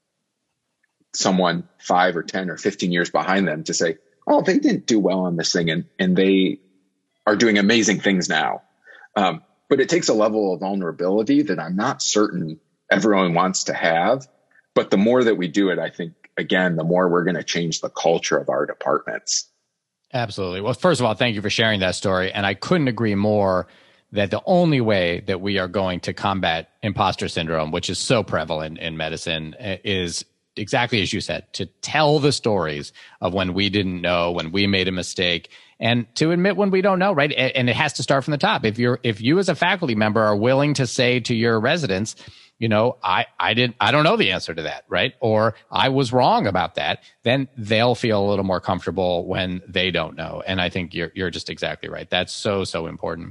someone 5 or 10 or 15 years behind them to say, oh, they didn't do well on this thing and they are doing amazing things now. But it takes a level of vulnerability that I'm not certain everyone wants to have. But the more that we do it, I think again, the more we're going to change the culture of our departments. Absolutely. Well, first of all, thank you for sharing that story. And I couldn't agree more that the only way that we are going to combat imposter syndrome, which is so prevalent in medicine, is exactly as you said, to tell the stories of when we didn't know, when we made a mistake, and to admit when we don't know, right? And it has to start from the top. If you as a faculty member are willing to say to your residents, you know, I don't know the answer to that, right? Or I was wrong about that, then they'll feel a little more comfortable when they don't know. And I think you're just exactly right. That's so important.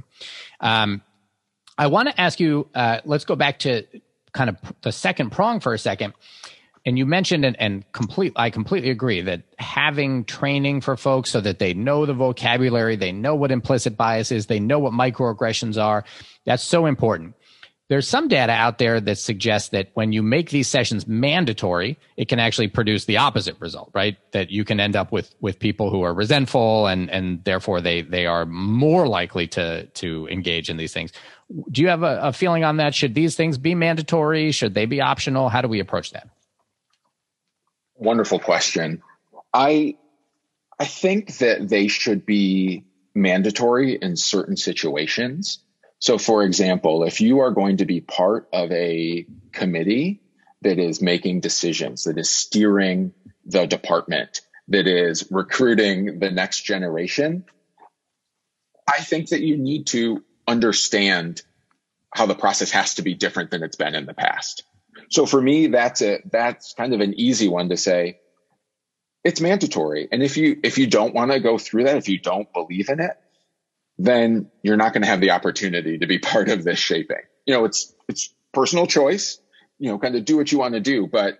I want to ask you, let's go back to kind of the second prong for a second. And you mentioned, I completely agree, that having training for folks so that they know the vocabulary, they know what implicit bias is, they know what microaggressions are, that's so important. There's some data out there that suggests that when you make these sessions mandatory, it can actually produce the opposite result, right? That you can end up with people who are resentful and therefore they are more likely to engage in these things. Do you have a feeling on that? Should these things be mandatory? Should they be optional? How do we approach that? Wonderful question. I think that they should be mandatory in certain situations. So, for example, if you are going to be part of a committee that is making decisions, that is steering the department, that is recruiting the next generation, I think that you need to understand how the process has to be different than it's been in the past. So for me, that's kind of an easy one to say. It's mandatory. And if you don't want to go through that, if you don't believe in it, then you're not going to have the opportunity to be part of this shaping. You know, it's personal choice, you know, kind of do what you want to do. But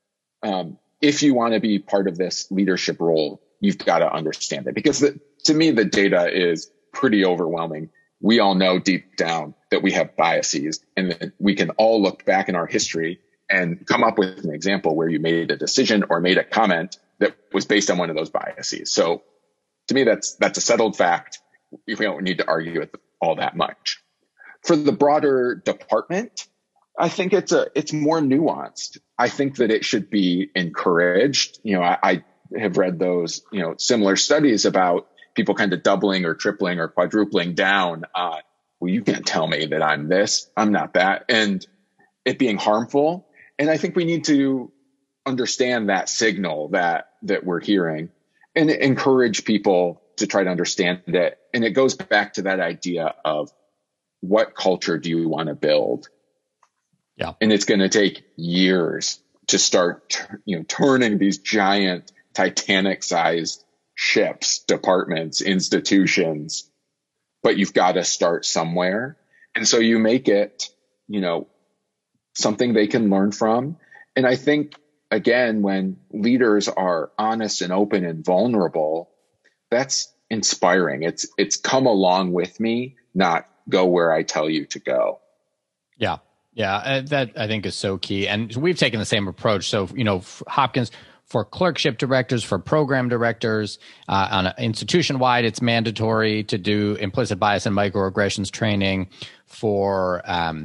if you want to be part of this leadership role, you've got to understand it, because to me, the data is pretty overwhelming. We all know deep down that we have biases, and that we can all look back in our history and come up with an example where you made a decision or made a comment that was based on one of those biases. So to me, that's a settled fact. We don't need to argue it all that much. For the broader department, I think it's more nuanced. I think that it should be encouraged. You know, I have read those, you know, similar studies about people kind of doubling or tripling or quadrupling down on, well, you can't tell me that I'm this, I'm not that, and it being harmful. And I think we need to understand that signal that we're hearing and encourage people to try to understand it. And it goes back to that idea of what culture do you want to build? Yeah. And it's going to take years to start, you know, turning these giant Titanic sized ships, departments, institutions, but you've got to start somewhere. And so you make it, you know, something they can learn from. And I think, again, when leaders are honest and open and vulnerable, that's inspiring. It's come along with me, not go where I tell you to go. Yeah. Yeah. That I think is so key. And we've taken the same approach. So, you know, Hopkins, for clerkship directors, for program directors, on institution wide, it's mandatory to do implicit bias and microaggressions training. For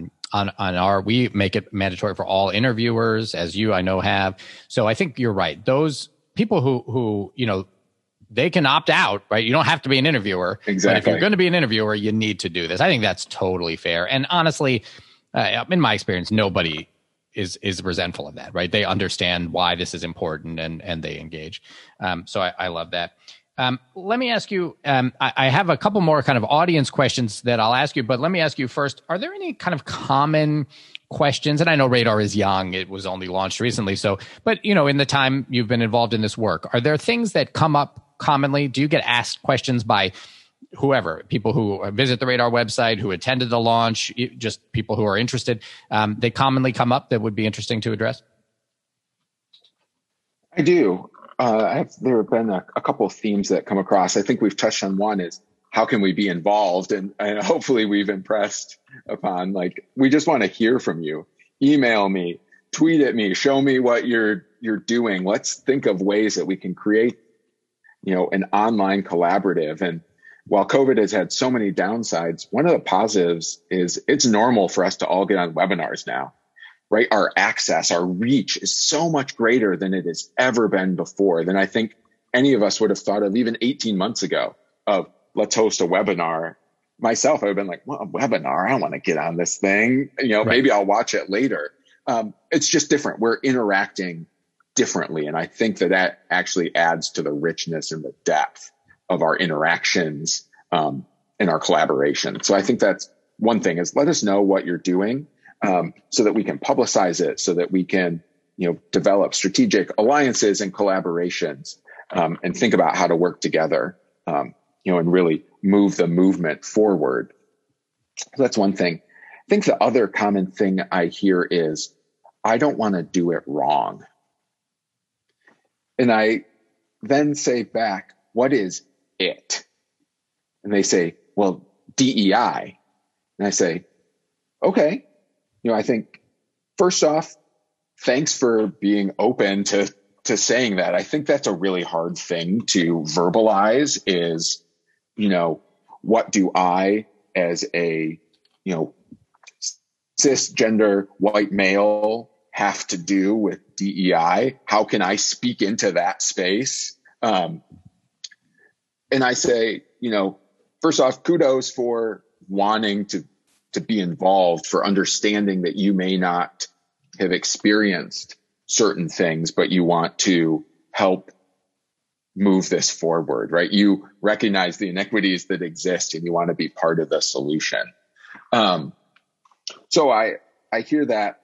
we make it mandatory for all interviewers, as you, I know, have. So I think you're right. Those people who you know, they can opt out, right? You don't have to be an interviewer. Exactly. But if you're going to be an interviewer, you need to do this. I think that's totally fair. And honestly, in my experience, nobody is resentful of that, right? They understand why this is important and they engage. So I love that. Let me ask you, I have a couple more kind of audience questions that I'll ask you, but let me ask you first, are there any kind of common questions? And I know Radar is young. It was only launched recently. So, but you know, in the time you've been involved in this work, are there things that come up commonly? Do you get asked questions by whoever, people who visit the Radar website, who attended the launch, just people who are interested? They commonly come up that would be interesting to address? I do. There have been a couple of themes that come across. I think we've touched on one is, how can we be involved? And hopefully we've impressed upon, like, we just want to hear from you. Email me, tweet at me, show me what you're doing. Let's think of ways that we can create, you know, an online collaborative. And while COVID has had so many downsides, one of the positives is it's normal for us to all get on webinars now. right? Our access, our reach is so much greater than it has ever been before, than I think any of us would have thought of even 18 months ago of let's host a webinar. Myself, I would have been like, well, a webinar, I don't want to get on this thing. Right. Maybe I'll watch it later. It's just different. We're interacting differently. And I think that actually adds to the richness and the depth of our interactions, and our collaboration. So I think that's one thing, is let us know what you're doing, so that we can publicize it, so that we can, develop strategic alliances and collaborations, and think about how to work together, and really move the movement forward. So that's one thing. I think the other common thing I hear is, I don't want to do it wrong. And I then say back, what is it? And they say, well, DEI. And I say, okay. I think first off, thanks for being open to saying that. I think that's a really hard thing to verbalize, is, what do I, as a, cisgender white male, have to do with DEI? How can I speak into that space? And I say, first off, kudos for wanting to be involved, for understanding that you may not have experienced certain things, but you want to help move this forward, right? You recognize the inequities that exist and you want to be part of the solution. So I hear that,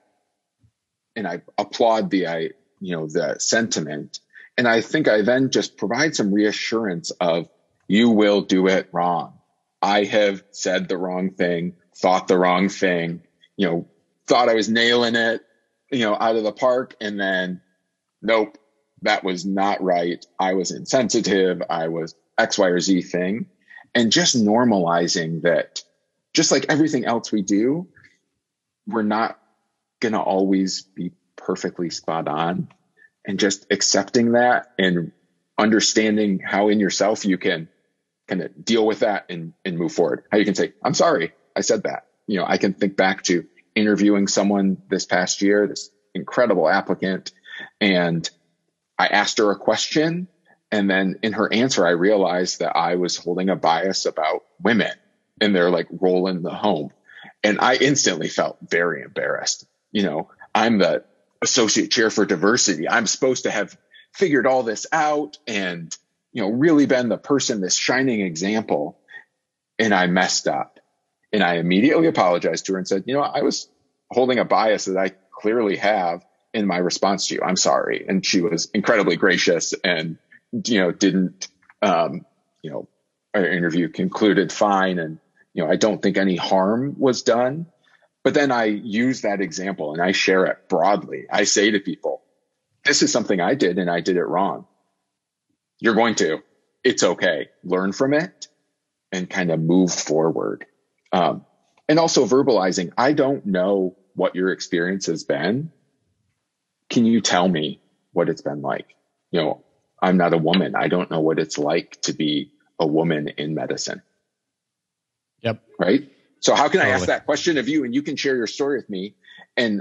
and I applaud the sentiment. And I think I then just provide some reassurance of, you will do it wrong. I have said the wrong thing, thought the wrong thing, thought I was nailing it, out of the park. And then, nope, that was not right. I was insensitive. I was X, Y, or Z thing. And just normalizing that, just like everything else we do, we're not going to always be perfectly spot on, and just accepting that and understanding how in yourself you can kind of deal with that and move forward. How you can say, I'm sorry, I said that. I can think back to interviewing someone this past year, this incredible applicant, and I asked her a question, and then in her answer, I realized that I was holding a bias about women and their role in the home. And I instantly felt very embarrassed. I'm the associate chair for diversity. I'm supposed to have figured all this out and, really been the person, this shining example. And I messed up, and I immediately apologized to her and said, I was holding a bias that I clearly have in my response to you. I'm sorry. And she was incredibly gracious and, didn't, our interview concluded fine. And, I don't think any harm was done. But then I use that example and I share it broadly. I say to people, this is something I did and I did it wrong. You're going to, it's okay. Learn from it and kind of move forward. And also verbalizing, I don't know what your experience has been. Can you tell me what it's been like? I'm not a woman. I don't know what it's like to be a woman in medicine. Yep. Right. So how can I ask that question of you, and you can share your story with me, and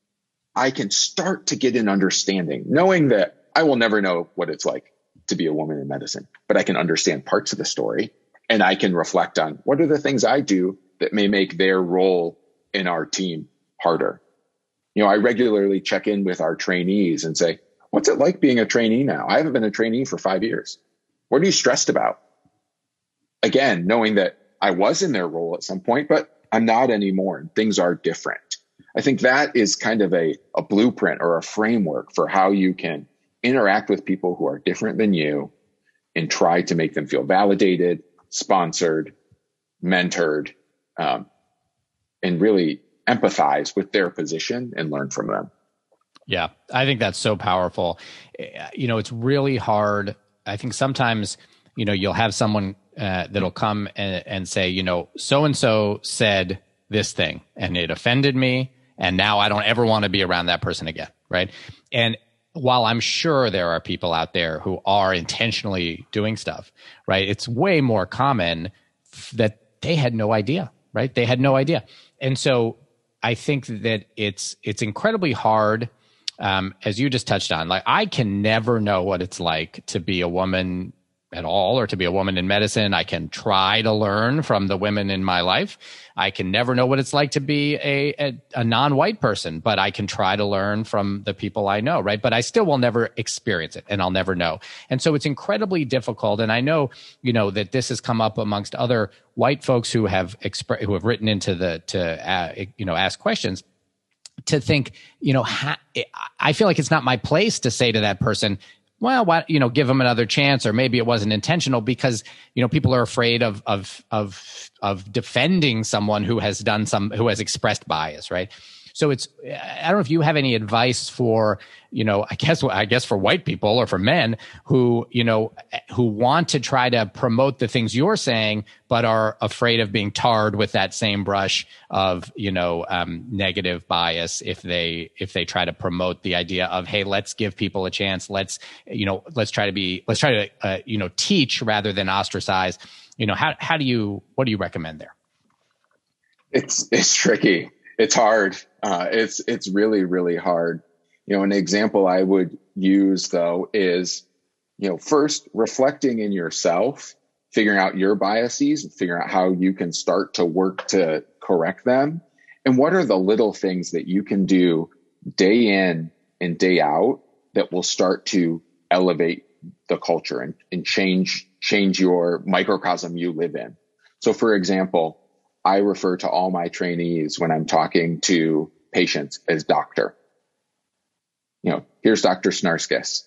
I can start to get an understanding, knowing that I will never know what it's like to be a woman in medicine, but I can understand parts of the story, and I can reflect on what are the things I do that may make their role in our team harder. I regularly check in with our trainees and say, what's it like being a trainee now? I haven't been a trainee for 5 years. What are you stressed about? Again, knowing that I was in their role at some point, but I'm not anymore, and things are different. I think that is kind of a blueprint or a framework for how you can interact with people who are different than you and try to make them feel validated, sponsored, mentored, and really empathize with their position and learn from them. Yeah, I think that's so powerful. It's really hard. I think sometimes, you'll have someone that'll come and say, so-and-so said this thing and it offended me, and now I don't ever want to be around that person again, right? And while I'm sure there are people out there who are intentionally doing stuff, right, it's way more common that they had no idea, right? They had no idea. And so I think that it's incredibly hard, as you just touched on. Like, I can never know what it's like to be a woman at all, or to be a woman in medicine. I can try to learn from the women in my life. I can never know what it's like to be a non-white person, but I can try to learn from the people I know, right? But I still will never experience it, and I'll never know. And so it's incredibly difficult. And I know, that this has come up amongst other white folks who have written into ask questions, to think, I feel like it's not my place to say to that person, well, why, give them another chance, or maybe it wasn't intentional, because, people are afraid of defending someone who has expressed bias, right? So I don't know if you have any advice for, I guess for white people or for men who want to try to promote the things you're saying, but are afraid of being tarred with that same brush of, negative bias if they try to promote the idea of, hey, let's give people a chance. Let's try to teach rather than ostracize. What do you recommend there? It's tricky. It's hard. It's really, really hard. An example I would use, though, is, first reflecting in yourself, figuring out your biases, figuring out how you can start to work to correct them. And what are the little things that you can do day in and day out that will start to elevate the culture and change your microcosm you live in. So, for example, I refer to all my trainees when I'm talking to patients as doctor. Here's Dr. Snarskis.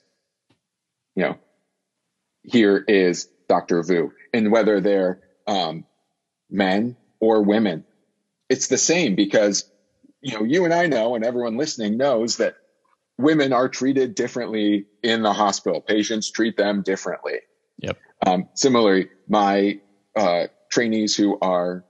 Here is Dr. Vu. And whether they're men or women, it's the same, because, you and I know, and everyone listening knows, that women are treated differently in the hospital. Patients treat them differently. Yep. Similarly, my trainees who are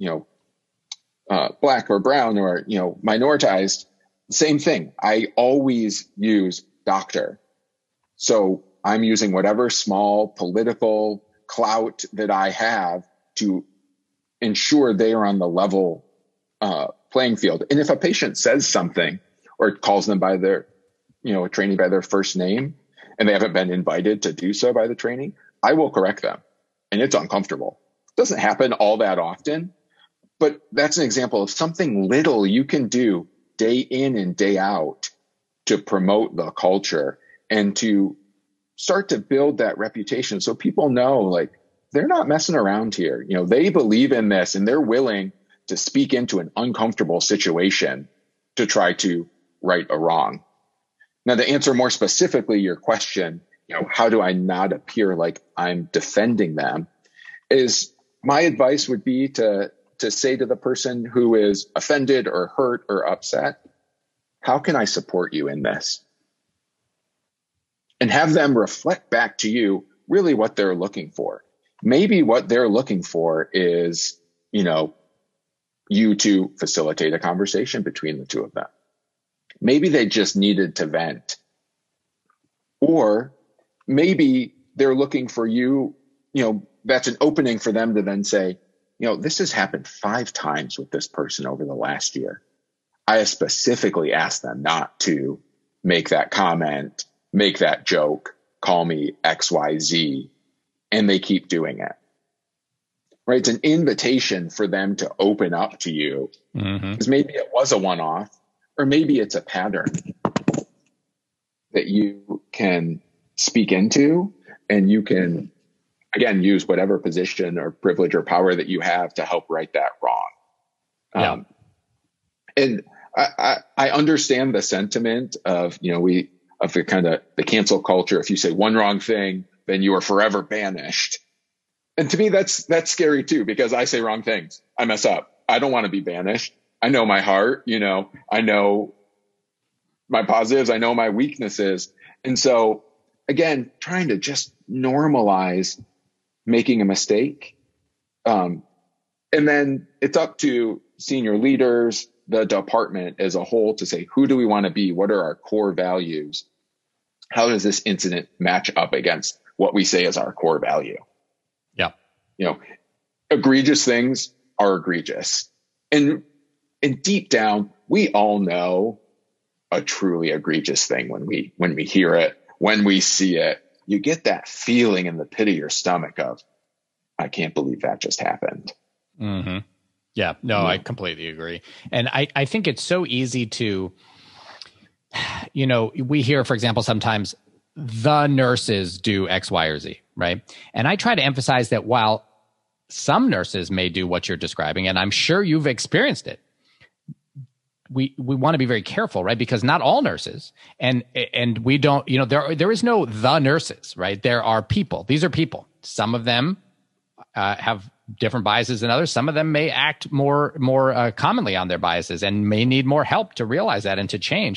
Black or brown or, minoritized, same thing. I always use doctor. So I'm using whatever small political clout that I have to ensure they are on the level playing field. And if a patient says something or calls them by their, a trainee by their first name, and they haven't been invited to do so by the trainee, I will correct them. And it's uncomfortable. It doesn't happen all that often. But that's an example of something little you can do day in and day out to promote the culture and to start to build that reputation, so people know, like, they're not messing around here. They believe in this, and they're willing to speak into an uncomfortable situation to try to right a wrong. Now, to answer more specifically your question, how do I not appear like I'm defending them, is my advice would be to say to the person who is offended or hurt or upset, how can I support you in this? And have them reflect back to you really what they're looking for. Maybe what they're looking for is, you to facilitate a conversation between the two of them. Maybe they just needed to vent. Or maybe they're looking for you, that's an opening for them to then say, this has happened 5 times with this person over the last year. I have specifically asked them not to make that comment, make that joke, call me XYZ, and they keep doing it. Right? It's an invitation for them to open up to you. Because maybe it was a one-off, or maybe it's a pattern that you can speak into, and you can, again, use whatever position or privilege or power that you have to help right that wrong. Yeah. And I understand the sentiment of, of the kind of the cancel culture. If you say one wrong thing, then you are forever banished. And to me, that's scary too, because I say wrong things. I mess up. I don't want to be banished. I know my heart, I know my positives. I know my weaknesses. And so again, trying to just normalize making a mistake. And then it's up to senior leaders, the department as a whole, to say, who do we want to be? What are our core values? How does this incident match up against what we say is our core value? Yeah. Egregious things are egregious. And And deep down, we all know a truly egregious thing when we hear it, when we see it. You get that feeling in the pit of your stomach of, I can't believe that just happened. Mm-hmm. Yeah, no, I completely agree. And I think it's so easy to, we hear, for example, sometimes the nurses do X, Y, or Z, right? And I try to emphasize that while some nurses may do what you're describing, and I'm sure you've experienced it, we want to be very careful, right? Because not all nurses, and we don't, there is no the nurses, right? There are people. These are people. Some of them have different biases than others. Some of them may act more commonly on their biases and may need more help to realize that and to change.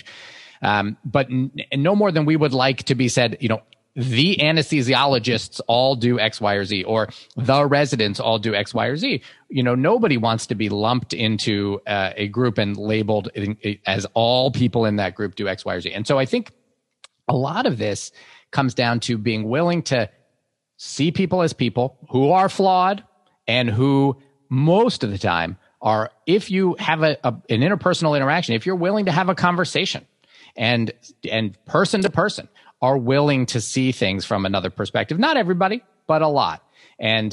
But no more than we would like to be said, the anesthesiologists all do X, Y, or Z, or the residents all do X, Y, or Z. Nobody wants to be lumped into a group and labeled as all people in that group do X, Y, or Z. And so I think a lot of this comes down to being willing to see people as people who are flawed and who most of the time are, if you have an interpersonal interaction, if you're willing to have a conversation and person to person, are willing to see things from another perspective. Not everybody, but a lot. And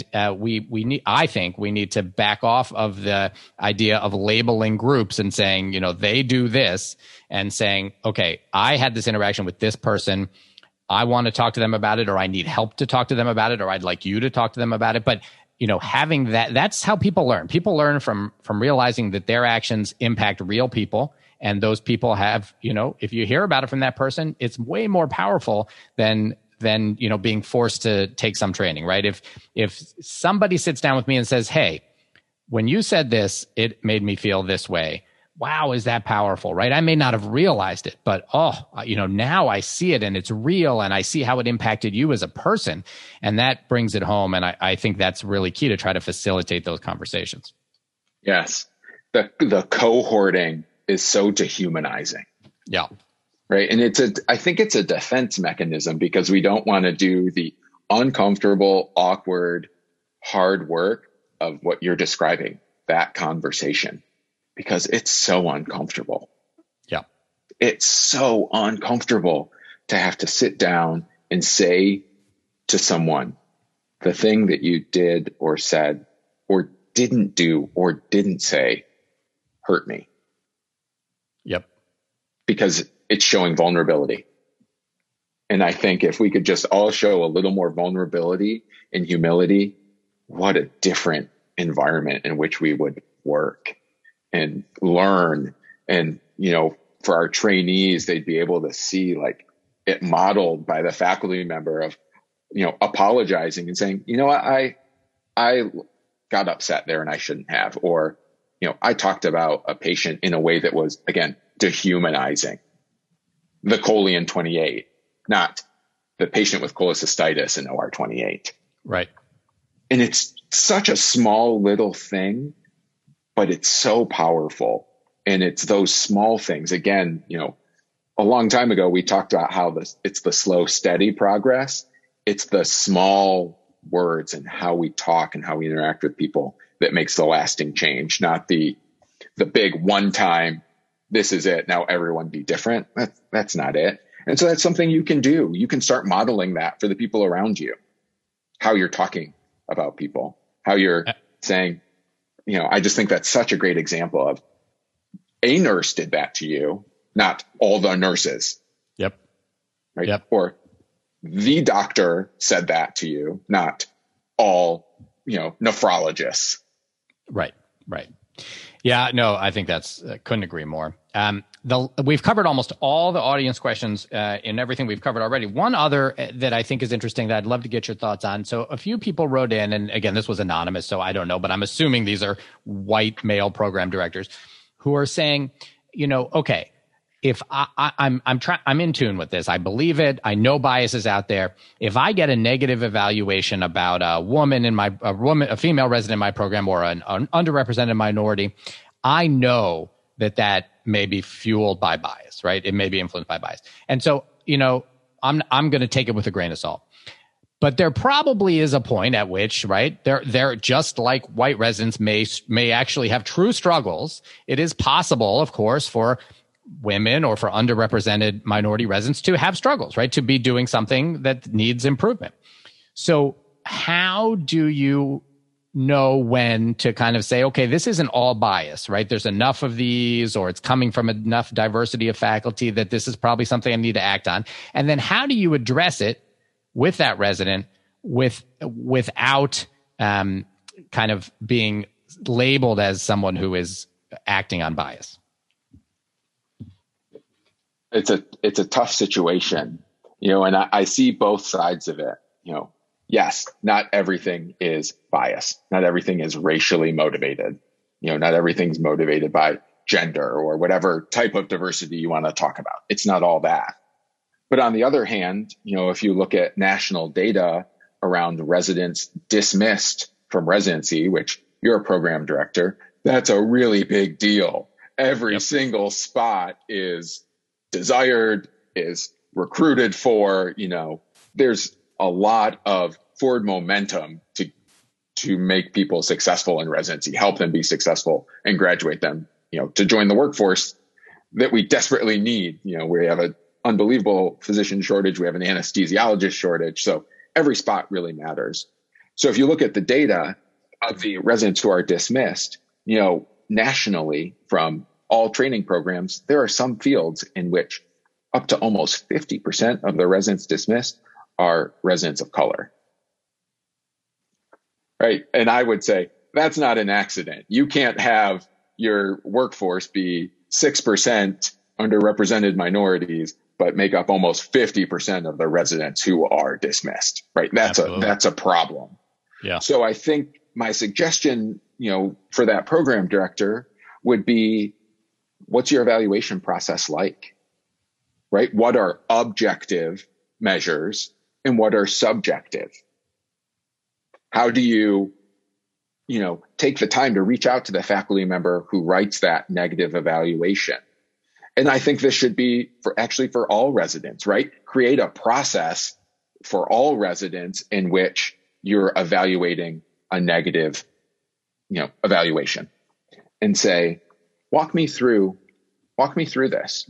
I think we need to back off of the idea of labeling groups and saying, they do this, and saying, okay, I had this interaction with this person. I want to talk to them about it, or I need help to talk to them about it, or I'd like you to talk to them about it. But having that's how people learn. People learn from realizing that their actions impact real people. And those people have, if you hear about it from that person, it's way more powerful than being forced to take some training, right? If somebody sits down with me and says, hey, when you said this, it made me feel this way. Wow, is that powerful, right? I may not have realized it, but now I see it and it's real, and I see how it impacted you as a person. And that brings it home. And I think that's really key to try to facilitate those conversations. Yes. The cohorting is so dehumanizing. Yeah. Right. And I think it's a defense mechanism, because we don't want to do the uncomfortable, awkward, hard work of what you're describing, that conversation, because it's so uncomfortable. Yeah. It's so uncomfortable to have to sit down and say to someone, the thing that you did or said or didn't do or didn't say hurt me. Yep. Because it's showing vulnerability. And I think if we could just all show a little more vulnerability and humility, what a different environment in which we would work and learn. And, for our trainees, they'd be able to see like it modeled by the faculty member of, apologizing and saying, I got upset there and I shouldn't have, or, I talked about a patient in a way that was, again, dehumanizing. The Colian 28, not the patient with cholecystitis in OR 28. Right. And it's such a small little thing, but it's so powerful. And it's those small things. Again, a long time ago, we talked about how it's the slow, steady progress. It's the small words and how we talk and how we interact with people that makes the lasting change, not the big one time, this is it, now everyone be different. That's not it. And so that's something you can do. You can start modeling that for the people around you, how you're talking about people, how you're saying, I just think that's such a great example of a nurse did that to you, not all the nurses. Yep. Right. Yep. Or the doctor said that to you, not all, nephrologists. Right. Yeah, no, I think couldn't agree more. We've covered almost all the audience questions in everything we've covered already. One other that I think is interesting that I'd love to get your thoughts on. So a few people wrote in, and again, this was anonymous, so I don't know, but I'm assuming these are white male program directors who are saying, okay, if I'm in tune with this, I believe it, I know bias is out there. If I get a negative evaluation about a female resident in my program, or an underrepresented minority, I know that may be fueled by bias, right? It may be influenced by bias. And so, I'm going to take it with a grain of salt. But there probably is a point at which, right, they're just like white residents may actually have true struggles. It is possible, of course, for women or for underrepresented minority residents to have struggles, right, to be doing something that needs improvement. So how do you know when to kind of say, okay, this isn't all bias, right? There's enough of these, or it's coming from enough diversity of faculty that this is probably something I need to act on. And then how do you address it with that resident without kind of being labeled as someone who is acting on bias? It's a tough situation, and I see both sides of it. Yes, not everything is bias. Not everything is racially motivated. Not everything's motivated by gender or whatever type of diversity you want to talk about. It's not all that. But on the other hand, if you look at national data around residents dismissed from residency, which you're a program director, that's a really big deal. Every single spot is desired, is recruited for, there's a lot of forward momentum to make people successful in residency, help them be successful and graduate them, to join the workforce that we desperately need. We have an unbelievable physician shortage. We have an anesthesiologist shortage. So every spot really matters. So if you look at the data of the residents who are dismissed, nationally from all training programs, there are some fields in which up to almost 50% of the residents dismissed are residents of color. Right. And I would say that's not an accident. You can't have your workforce be 6% underrepresented minorities, but make up almost 50% of the residents who are dismissed. Right. That's a problem. Yeah. So I think my suggestion, for that program director would be, what's your evaluation process like? Right. What are objective measures and what are subjective? How do you, take the time to reach out to the faculty member who writes that negative evaluation? And I think this should be for all residents, right? Create a process for all residents in which you're evaluating a negative, evaluation, and say, walk me through this.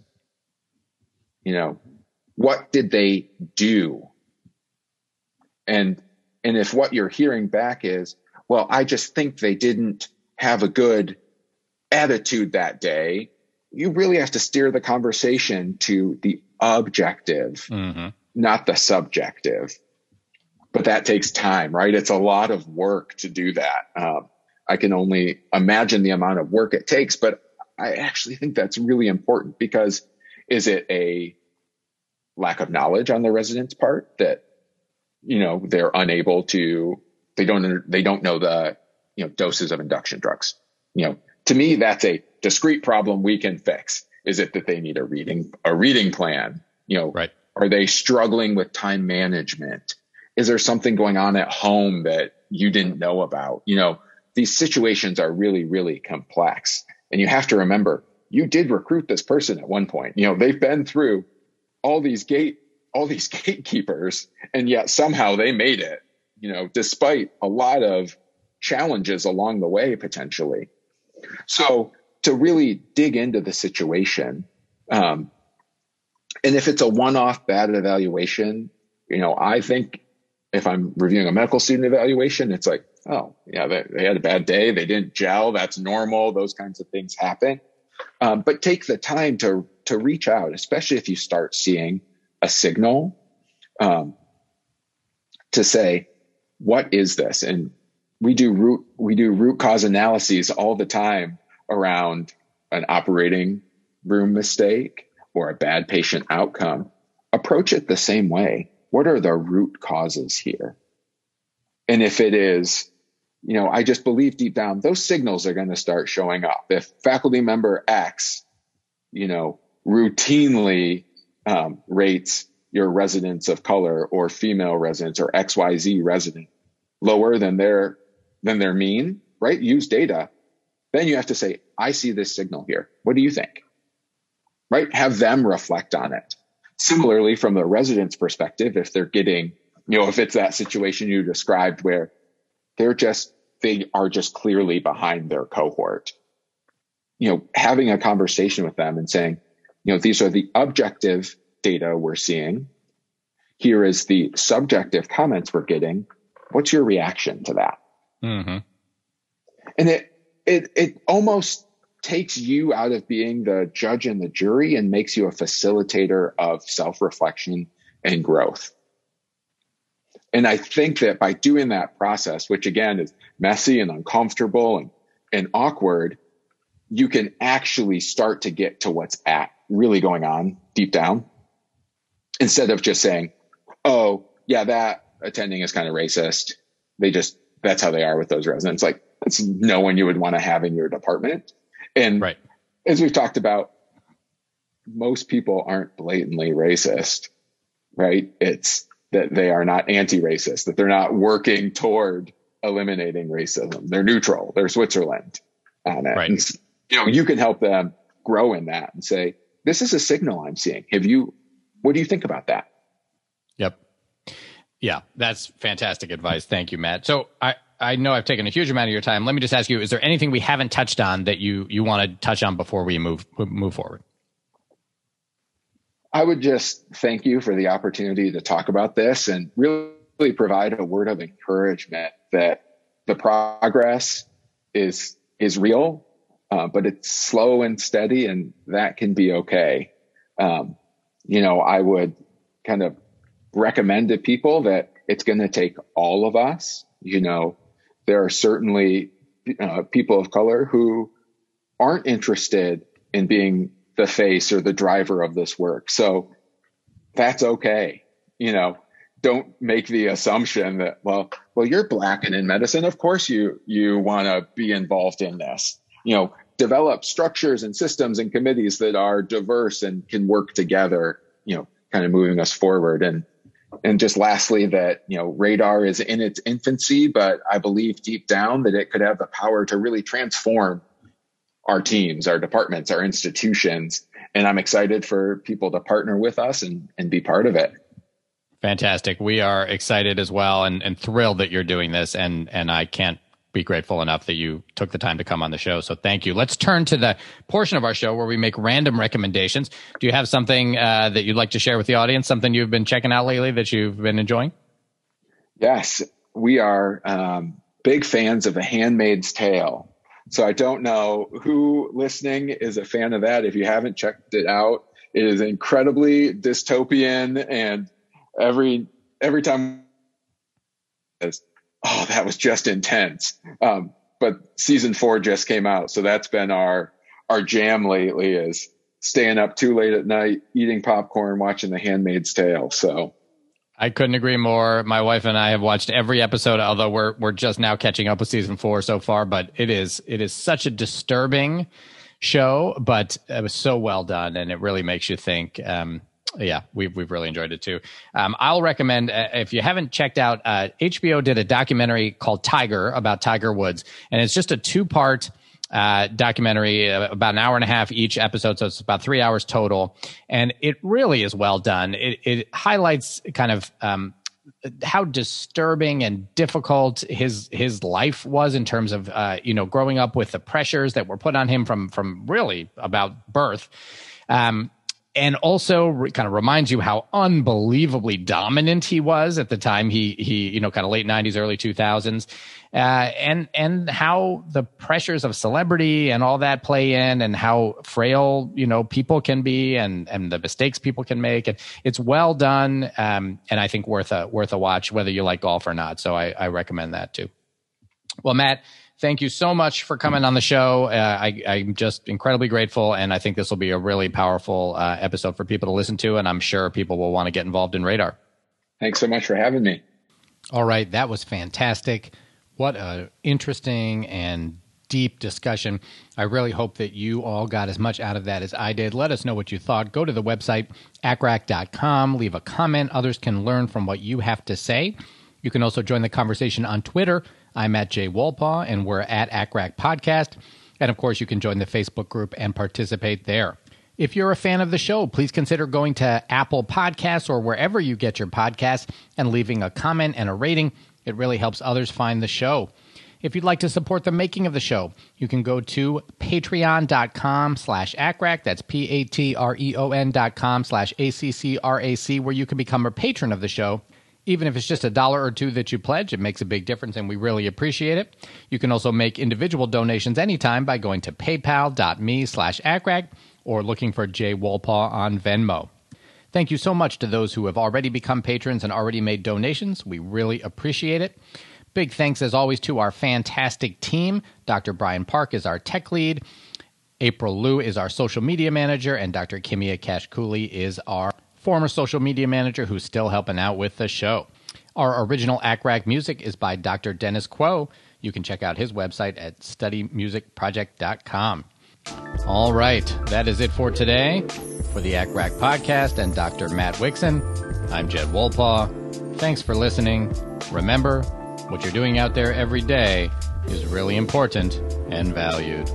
What did they do? And if what you're hearing back is, well, I just think they didn't have a good attitude that day, you really have to steer the conversation to the objective, not the subjective. But that takes time, right? It's a lot of work to do that. I can only imagine the amount of work it takes, but I actually think that's really important, because is it a lack of knowledge on the resident's part that, they're unable to, they don't know the, doses of induction drugs? To me, that's a discrete problem we can fix. Is it that they need a reading plan? Right. Are they struggling with time management? Is there something going on at home that you didn't know about? These situations are really, really complex. And you have to remember, you did recruit this person at one point. They've been through all these gatekeepers, and yet somehow they made it, despite a lot of challenges along the way, potentially. So to really dig into the situation, and if it's a one-off bad evaluation, I think if I'm reviewing a medical student evaluation, it's like, oh yeah, they had a bad day. They didn't gel. That's normal. Those kinds of things happen. But take the time to reach out, especially if you start seeing a signal, to say, what is this? And we do root cause analyses all the time around an operating room mistake or a bad patient outcome. Approach it the same way. What are the root causes here? And if it is, I just believe deep down, those signals are going to start showing up. If faculty member X, routinely rates your residents of color or female residents or XYZ resident lower than their mean, right? Use data. Then you have to say, I see this signal here. What do you think? Right? Have them reflect on it. Similarly, from the resident's perspective, if they're getting if it's that situation you described where they are just clearly behind their cohort, having a conversation with them and saying, these are the objective data we're seeing. Here is the subjective comments we're getting. What's your reaction to that? Mm-hmm. And it almost takes you out of being the judge and the jury and makes you a facilitator of self-reflection and growth. And I think that by doing that process, which again is messy and uncomfortable and awkward, you can actually start to get to what's really going on deep down, instead of just saying, oh yeah, that attending is kind of racist. That's how they are with those residents. Like, that's no one you would want to have in your department. And right. As we've talked about, most people aren't blatantly racist, right? It's that they are not anti-racist, that they're not working toward eliminating racism. They're neutral. They're Switzerland on it. Right. And, you can help them grow in that and say, this is a signal I'm seeing. What do you think about that? Yep. Yeah, that's fantastic advice. Thank you, Matt. So I know I've taken a huge amount of your time. Let me just ask you, is there anything we haven't touched on that you want to touch on before we move forward? I would just thank you for the opportunity to talk about this and really provide a word of encouragement that the progress is real, but it's slow and steady, and that can be okay. I would kind of recommend to people that it's going to take all of us. There are certainly people of color who aren't interested in being the face or the driver of this work. So that's okay. Don't make the assumption that, well, you're Black and in medicine, of course you want to be involved in this. Develop structures and systems and committees that are diverse and can work together, kind of moving us forward. And just lastly, that, RADAR is in its infancy, but I believe deep down that it could have the power to really transform our teams, our departments, our institutions. And I'm excited for people to partner with us and be part of it. Fantastic. We are excited as well and thrilled that you're doing this. And I can't be grateful enough that you took the time to come on the show. So thank you. Let's turn to the portion of our show where we make random recommendations. Do you have something that you'd like to share with the audience, something you've been checking out lately that you've been enjoying? Yes, we are big fans of The Handmaid's Tale. So I don't know who listening is a fan of that. If you haven't checked it out, it is incredibly dystopian, and every time that was just intense. But season 4 just came out. So that's been our jam lately, is staying up too late at night, eating popcorn, watching The Handmaid's Tale. So I couldn't agree more. My wife and I have watched every episode, although we're just now catching up with season 4 so far, but it is such a disturbing show, but it was so well done, and it really makes you think. Yeah, we've really enjoyed it too. I'll recommend, if you haven't checked out, HBO did a documentary called Tiger about Tiger Woods, and it's just a 2-part documentary, about an hour and a half each episode, so it's about 3 hours total, and it really is well done. It highlights kind of how disturbing and difficult his life was in terms of growing up with the pressures that were put on him from really about birth. And also kind of reminds you how unbelievably dominant he was at the time. He kind of late 90s, early 2000s, and how the pressures of celebrity and all that play in, and how frail, people can be, and the mistakes people can make. And it's well done. And I think worth a watch, whether you like golf or not. So I recommend that too. Well, Matt, thank you so much for coming on the show. I'm just incredibly grateful, and I think this will be a really powerful episode for people to listen to, and I'm sure people will want to get involved in RADAR. Thanks so much for having me. All right, that was fantastic. What an interesting and deep discussion. I really hope that you all got as much out of that as I did. Let us know what you thought. Go to the website, acrac.com. Leave a comment. Others can learn from what you have to say. You can also join the conversation on Twitter. I'm at Jay Wolpaw, and we're at ACRAC Podcast. And, of course, you can join the Facebook group and participate there. If you're a fan of the show, please consider going to Apple Podcasts or wherever you get your podcasts and leaving a comment and a rating. It really helps others find the show. If you'd like to support the making of the show, you can go to patreon.com/ACRAC. That's patreon.com/ACCRAC, where you can become a patron of the show. Even if it's just $1 or $2 that you pledge, it makes a big difference, and we really appreciate it. You can also make individual donations anytime by going to paypal.me/ACRAC or looking for Jay Wolpaw on Venmo. Thank you so much to those who have already become patrons and already made donations. We really appreciate it. Big thanks, as always, to our fantastic team. Dr. Brian Park is our tech lead. April Liu is our social media manager, and Dr. Kimia Kashkuli is our former social media manager who's still helping out with the show. Our original ACRAC music is by Dr. Dennis Quo. You can check out his website at studymusicproject.com. All right, that is it for today. For the ACRAC podcast and Dr. Matt Wixon, I'm Jed Wolpaw. Thanks for listening. Remember, what you're doing out there every day is really important and valued.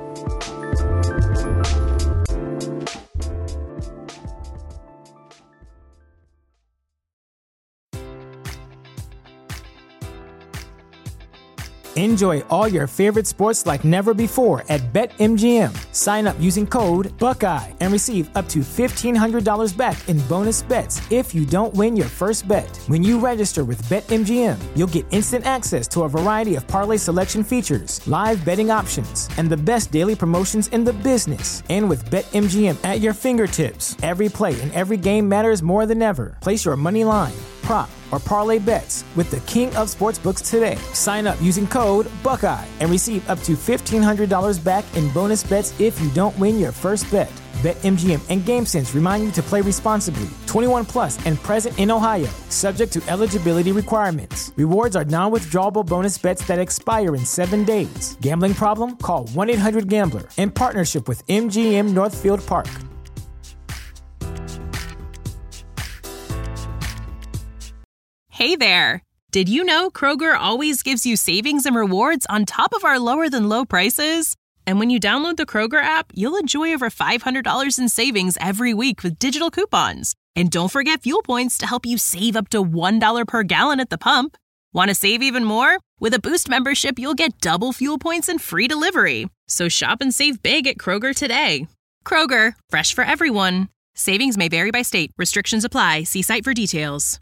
Enjoy all your favorite sports like never before at BetMGM. Sign up using code Buckeye and receive up to $1,500 back in bonus bets if you don't win your first bet. When you register with BetMGM, you'll get instant access to a variety of parlay selection features, live betting options, and the best daily promotions in the business. And with BetMGM at your fingertips, every play and every game matters more than ever. Place your money line, prop, or parlay bets with the king of sportsbooks today. Sign up using code Buckeye and receive up to $1,500 back in bonus bets if you don't win your first bet. BetMGM and GameSense remind you to play responsibly. 21 plus and present in Ohio, subject to eligibility requirements. Rewards are non-withdrawable bonus bets that expire in 7 days. Gambling problem? Call 1-800-GAMBLER. In partnership with MGM Northfield Park. Hey there! Did you know Kroger always gives you savings and rewards on top of our lower-than-low prices? And when you download the Kroger app, you'll enjoy over $500 in savings every week with digital coupons. And don't forget fuel points to help you save up to $1 per gallon at the pump. Want to save even more? With a Boost membership, you'll get double fuel points and free delivery. So shop and save big at Kroger today. Kroger, fresh for everyone. Savings may vary by state. Restrictions apply. See site for details.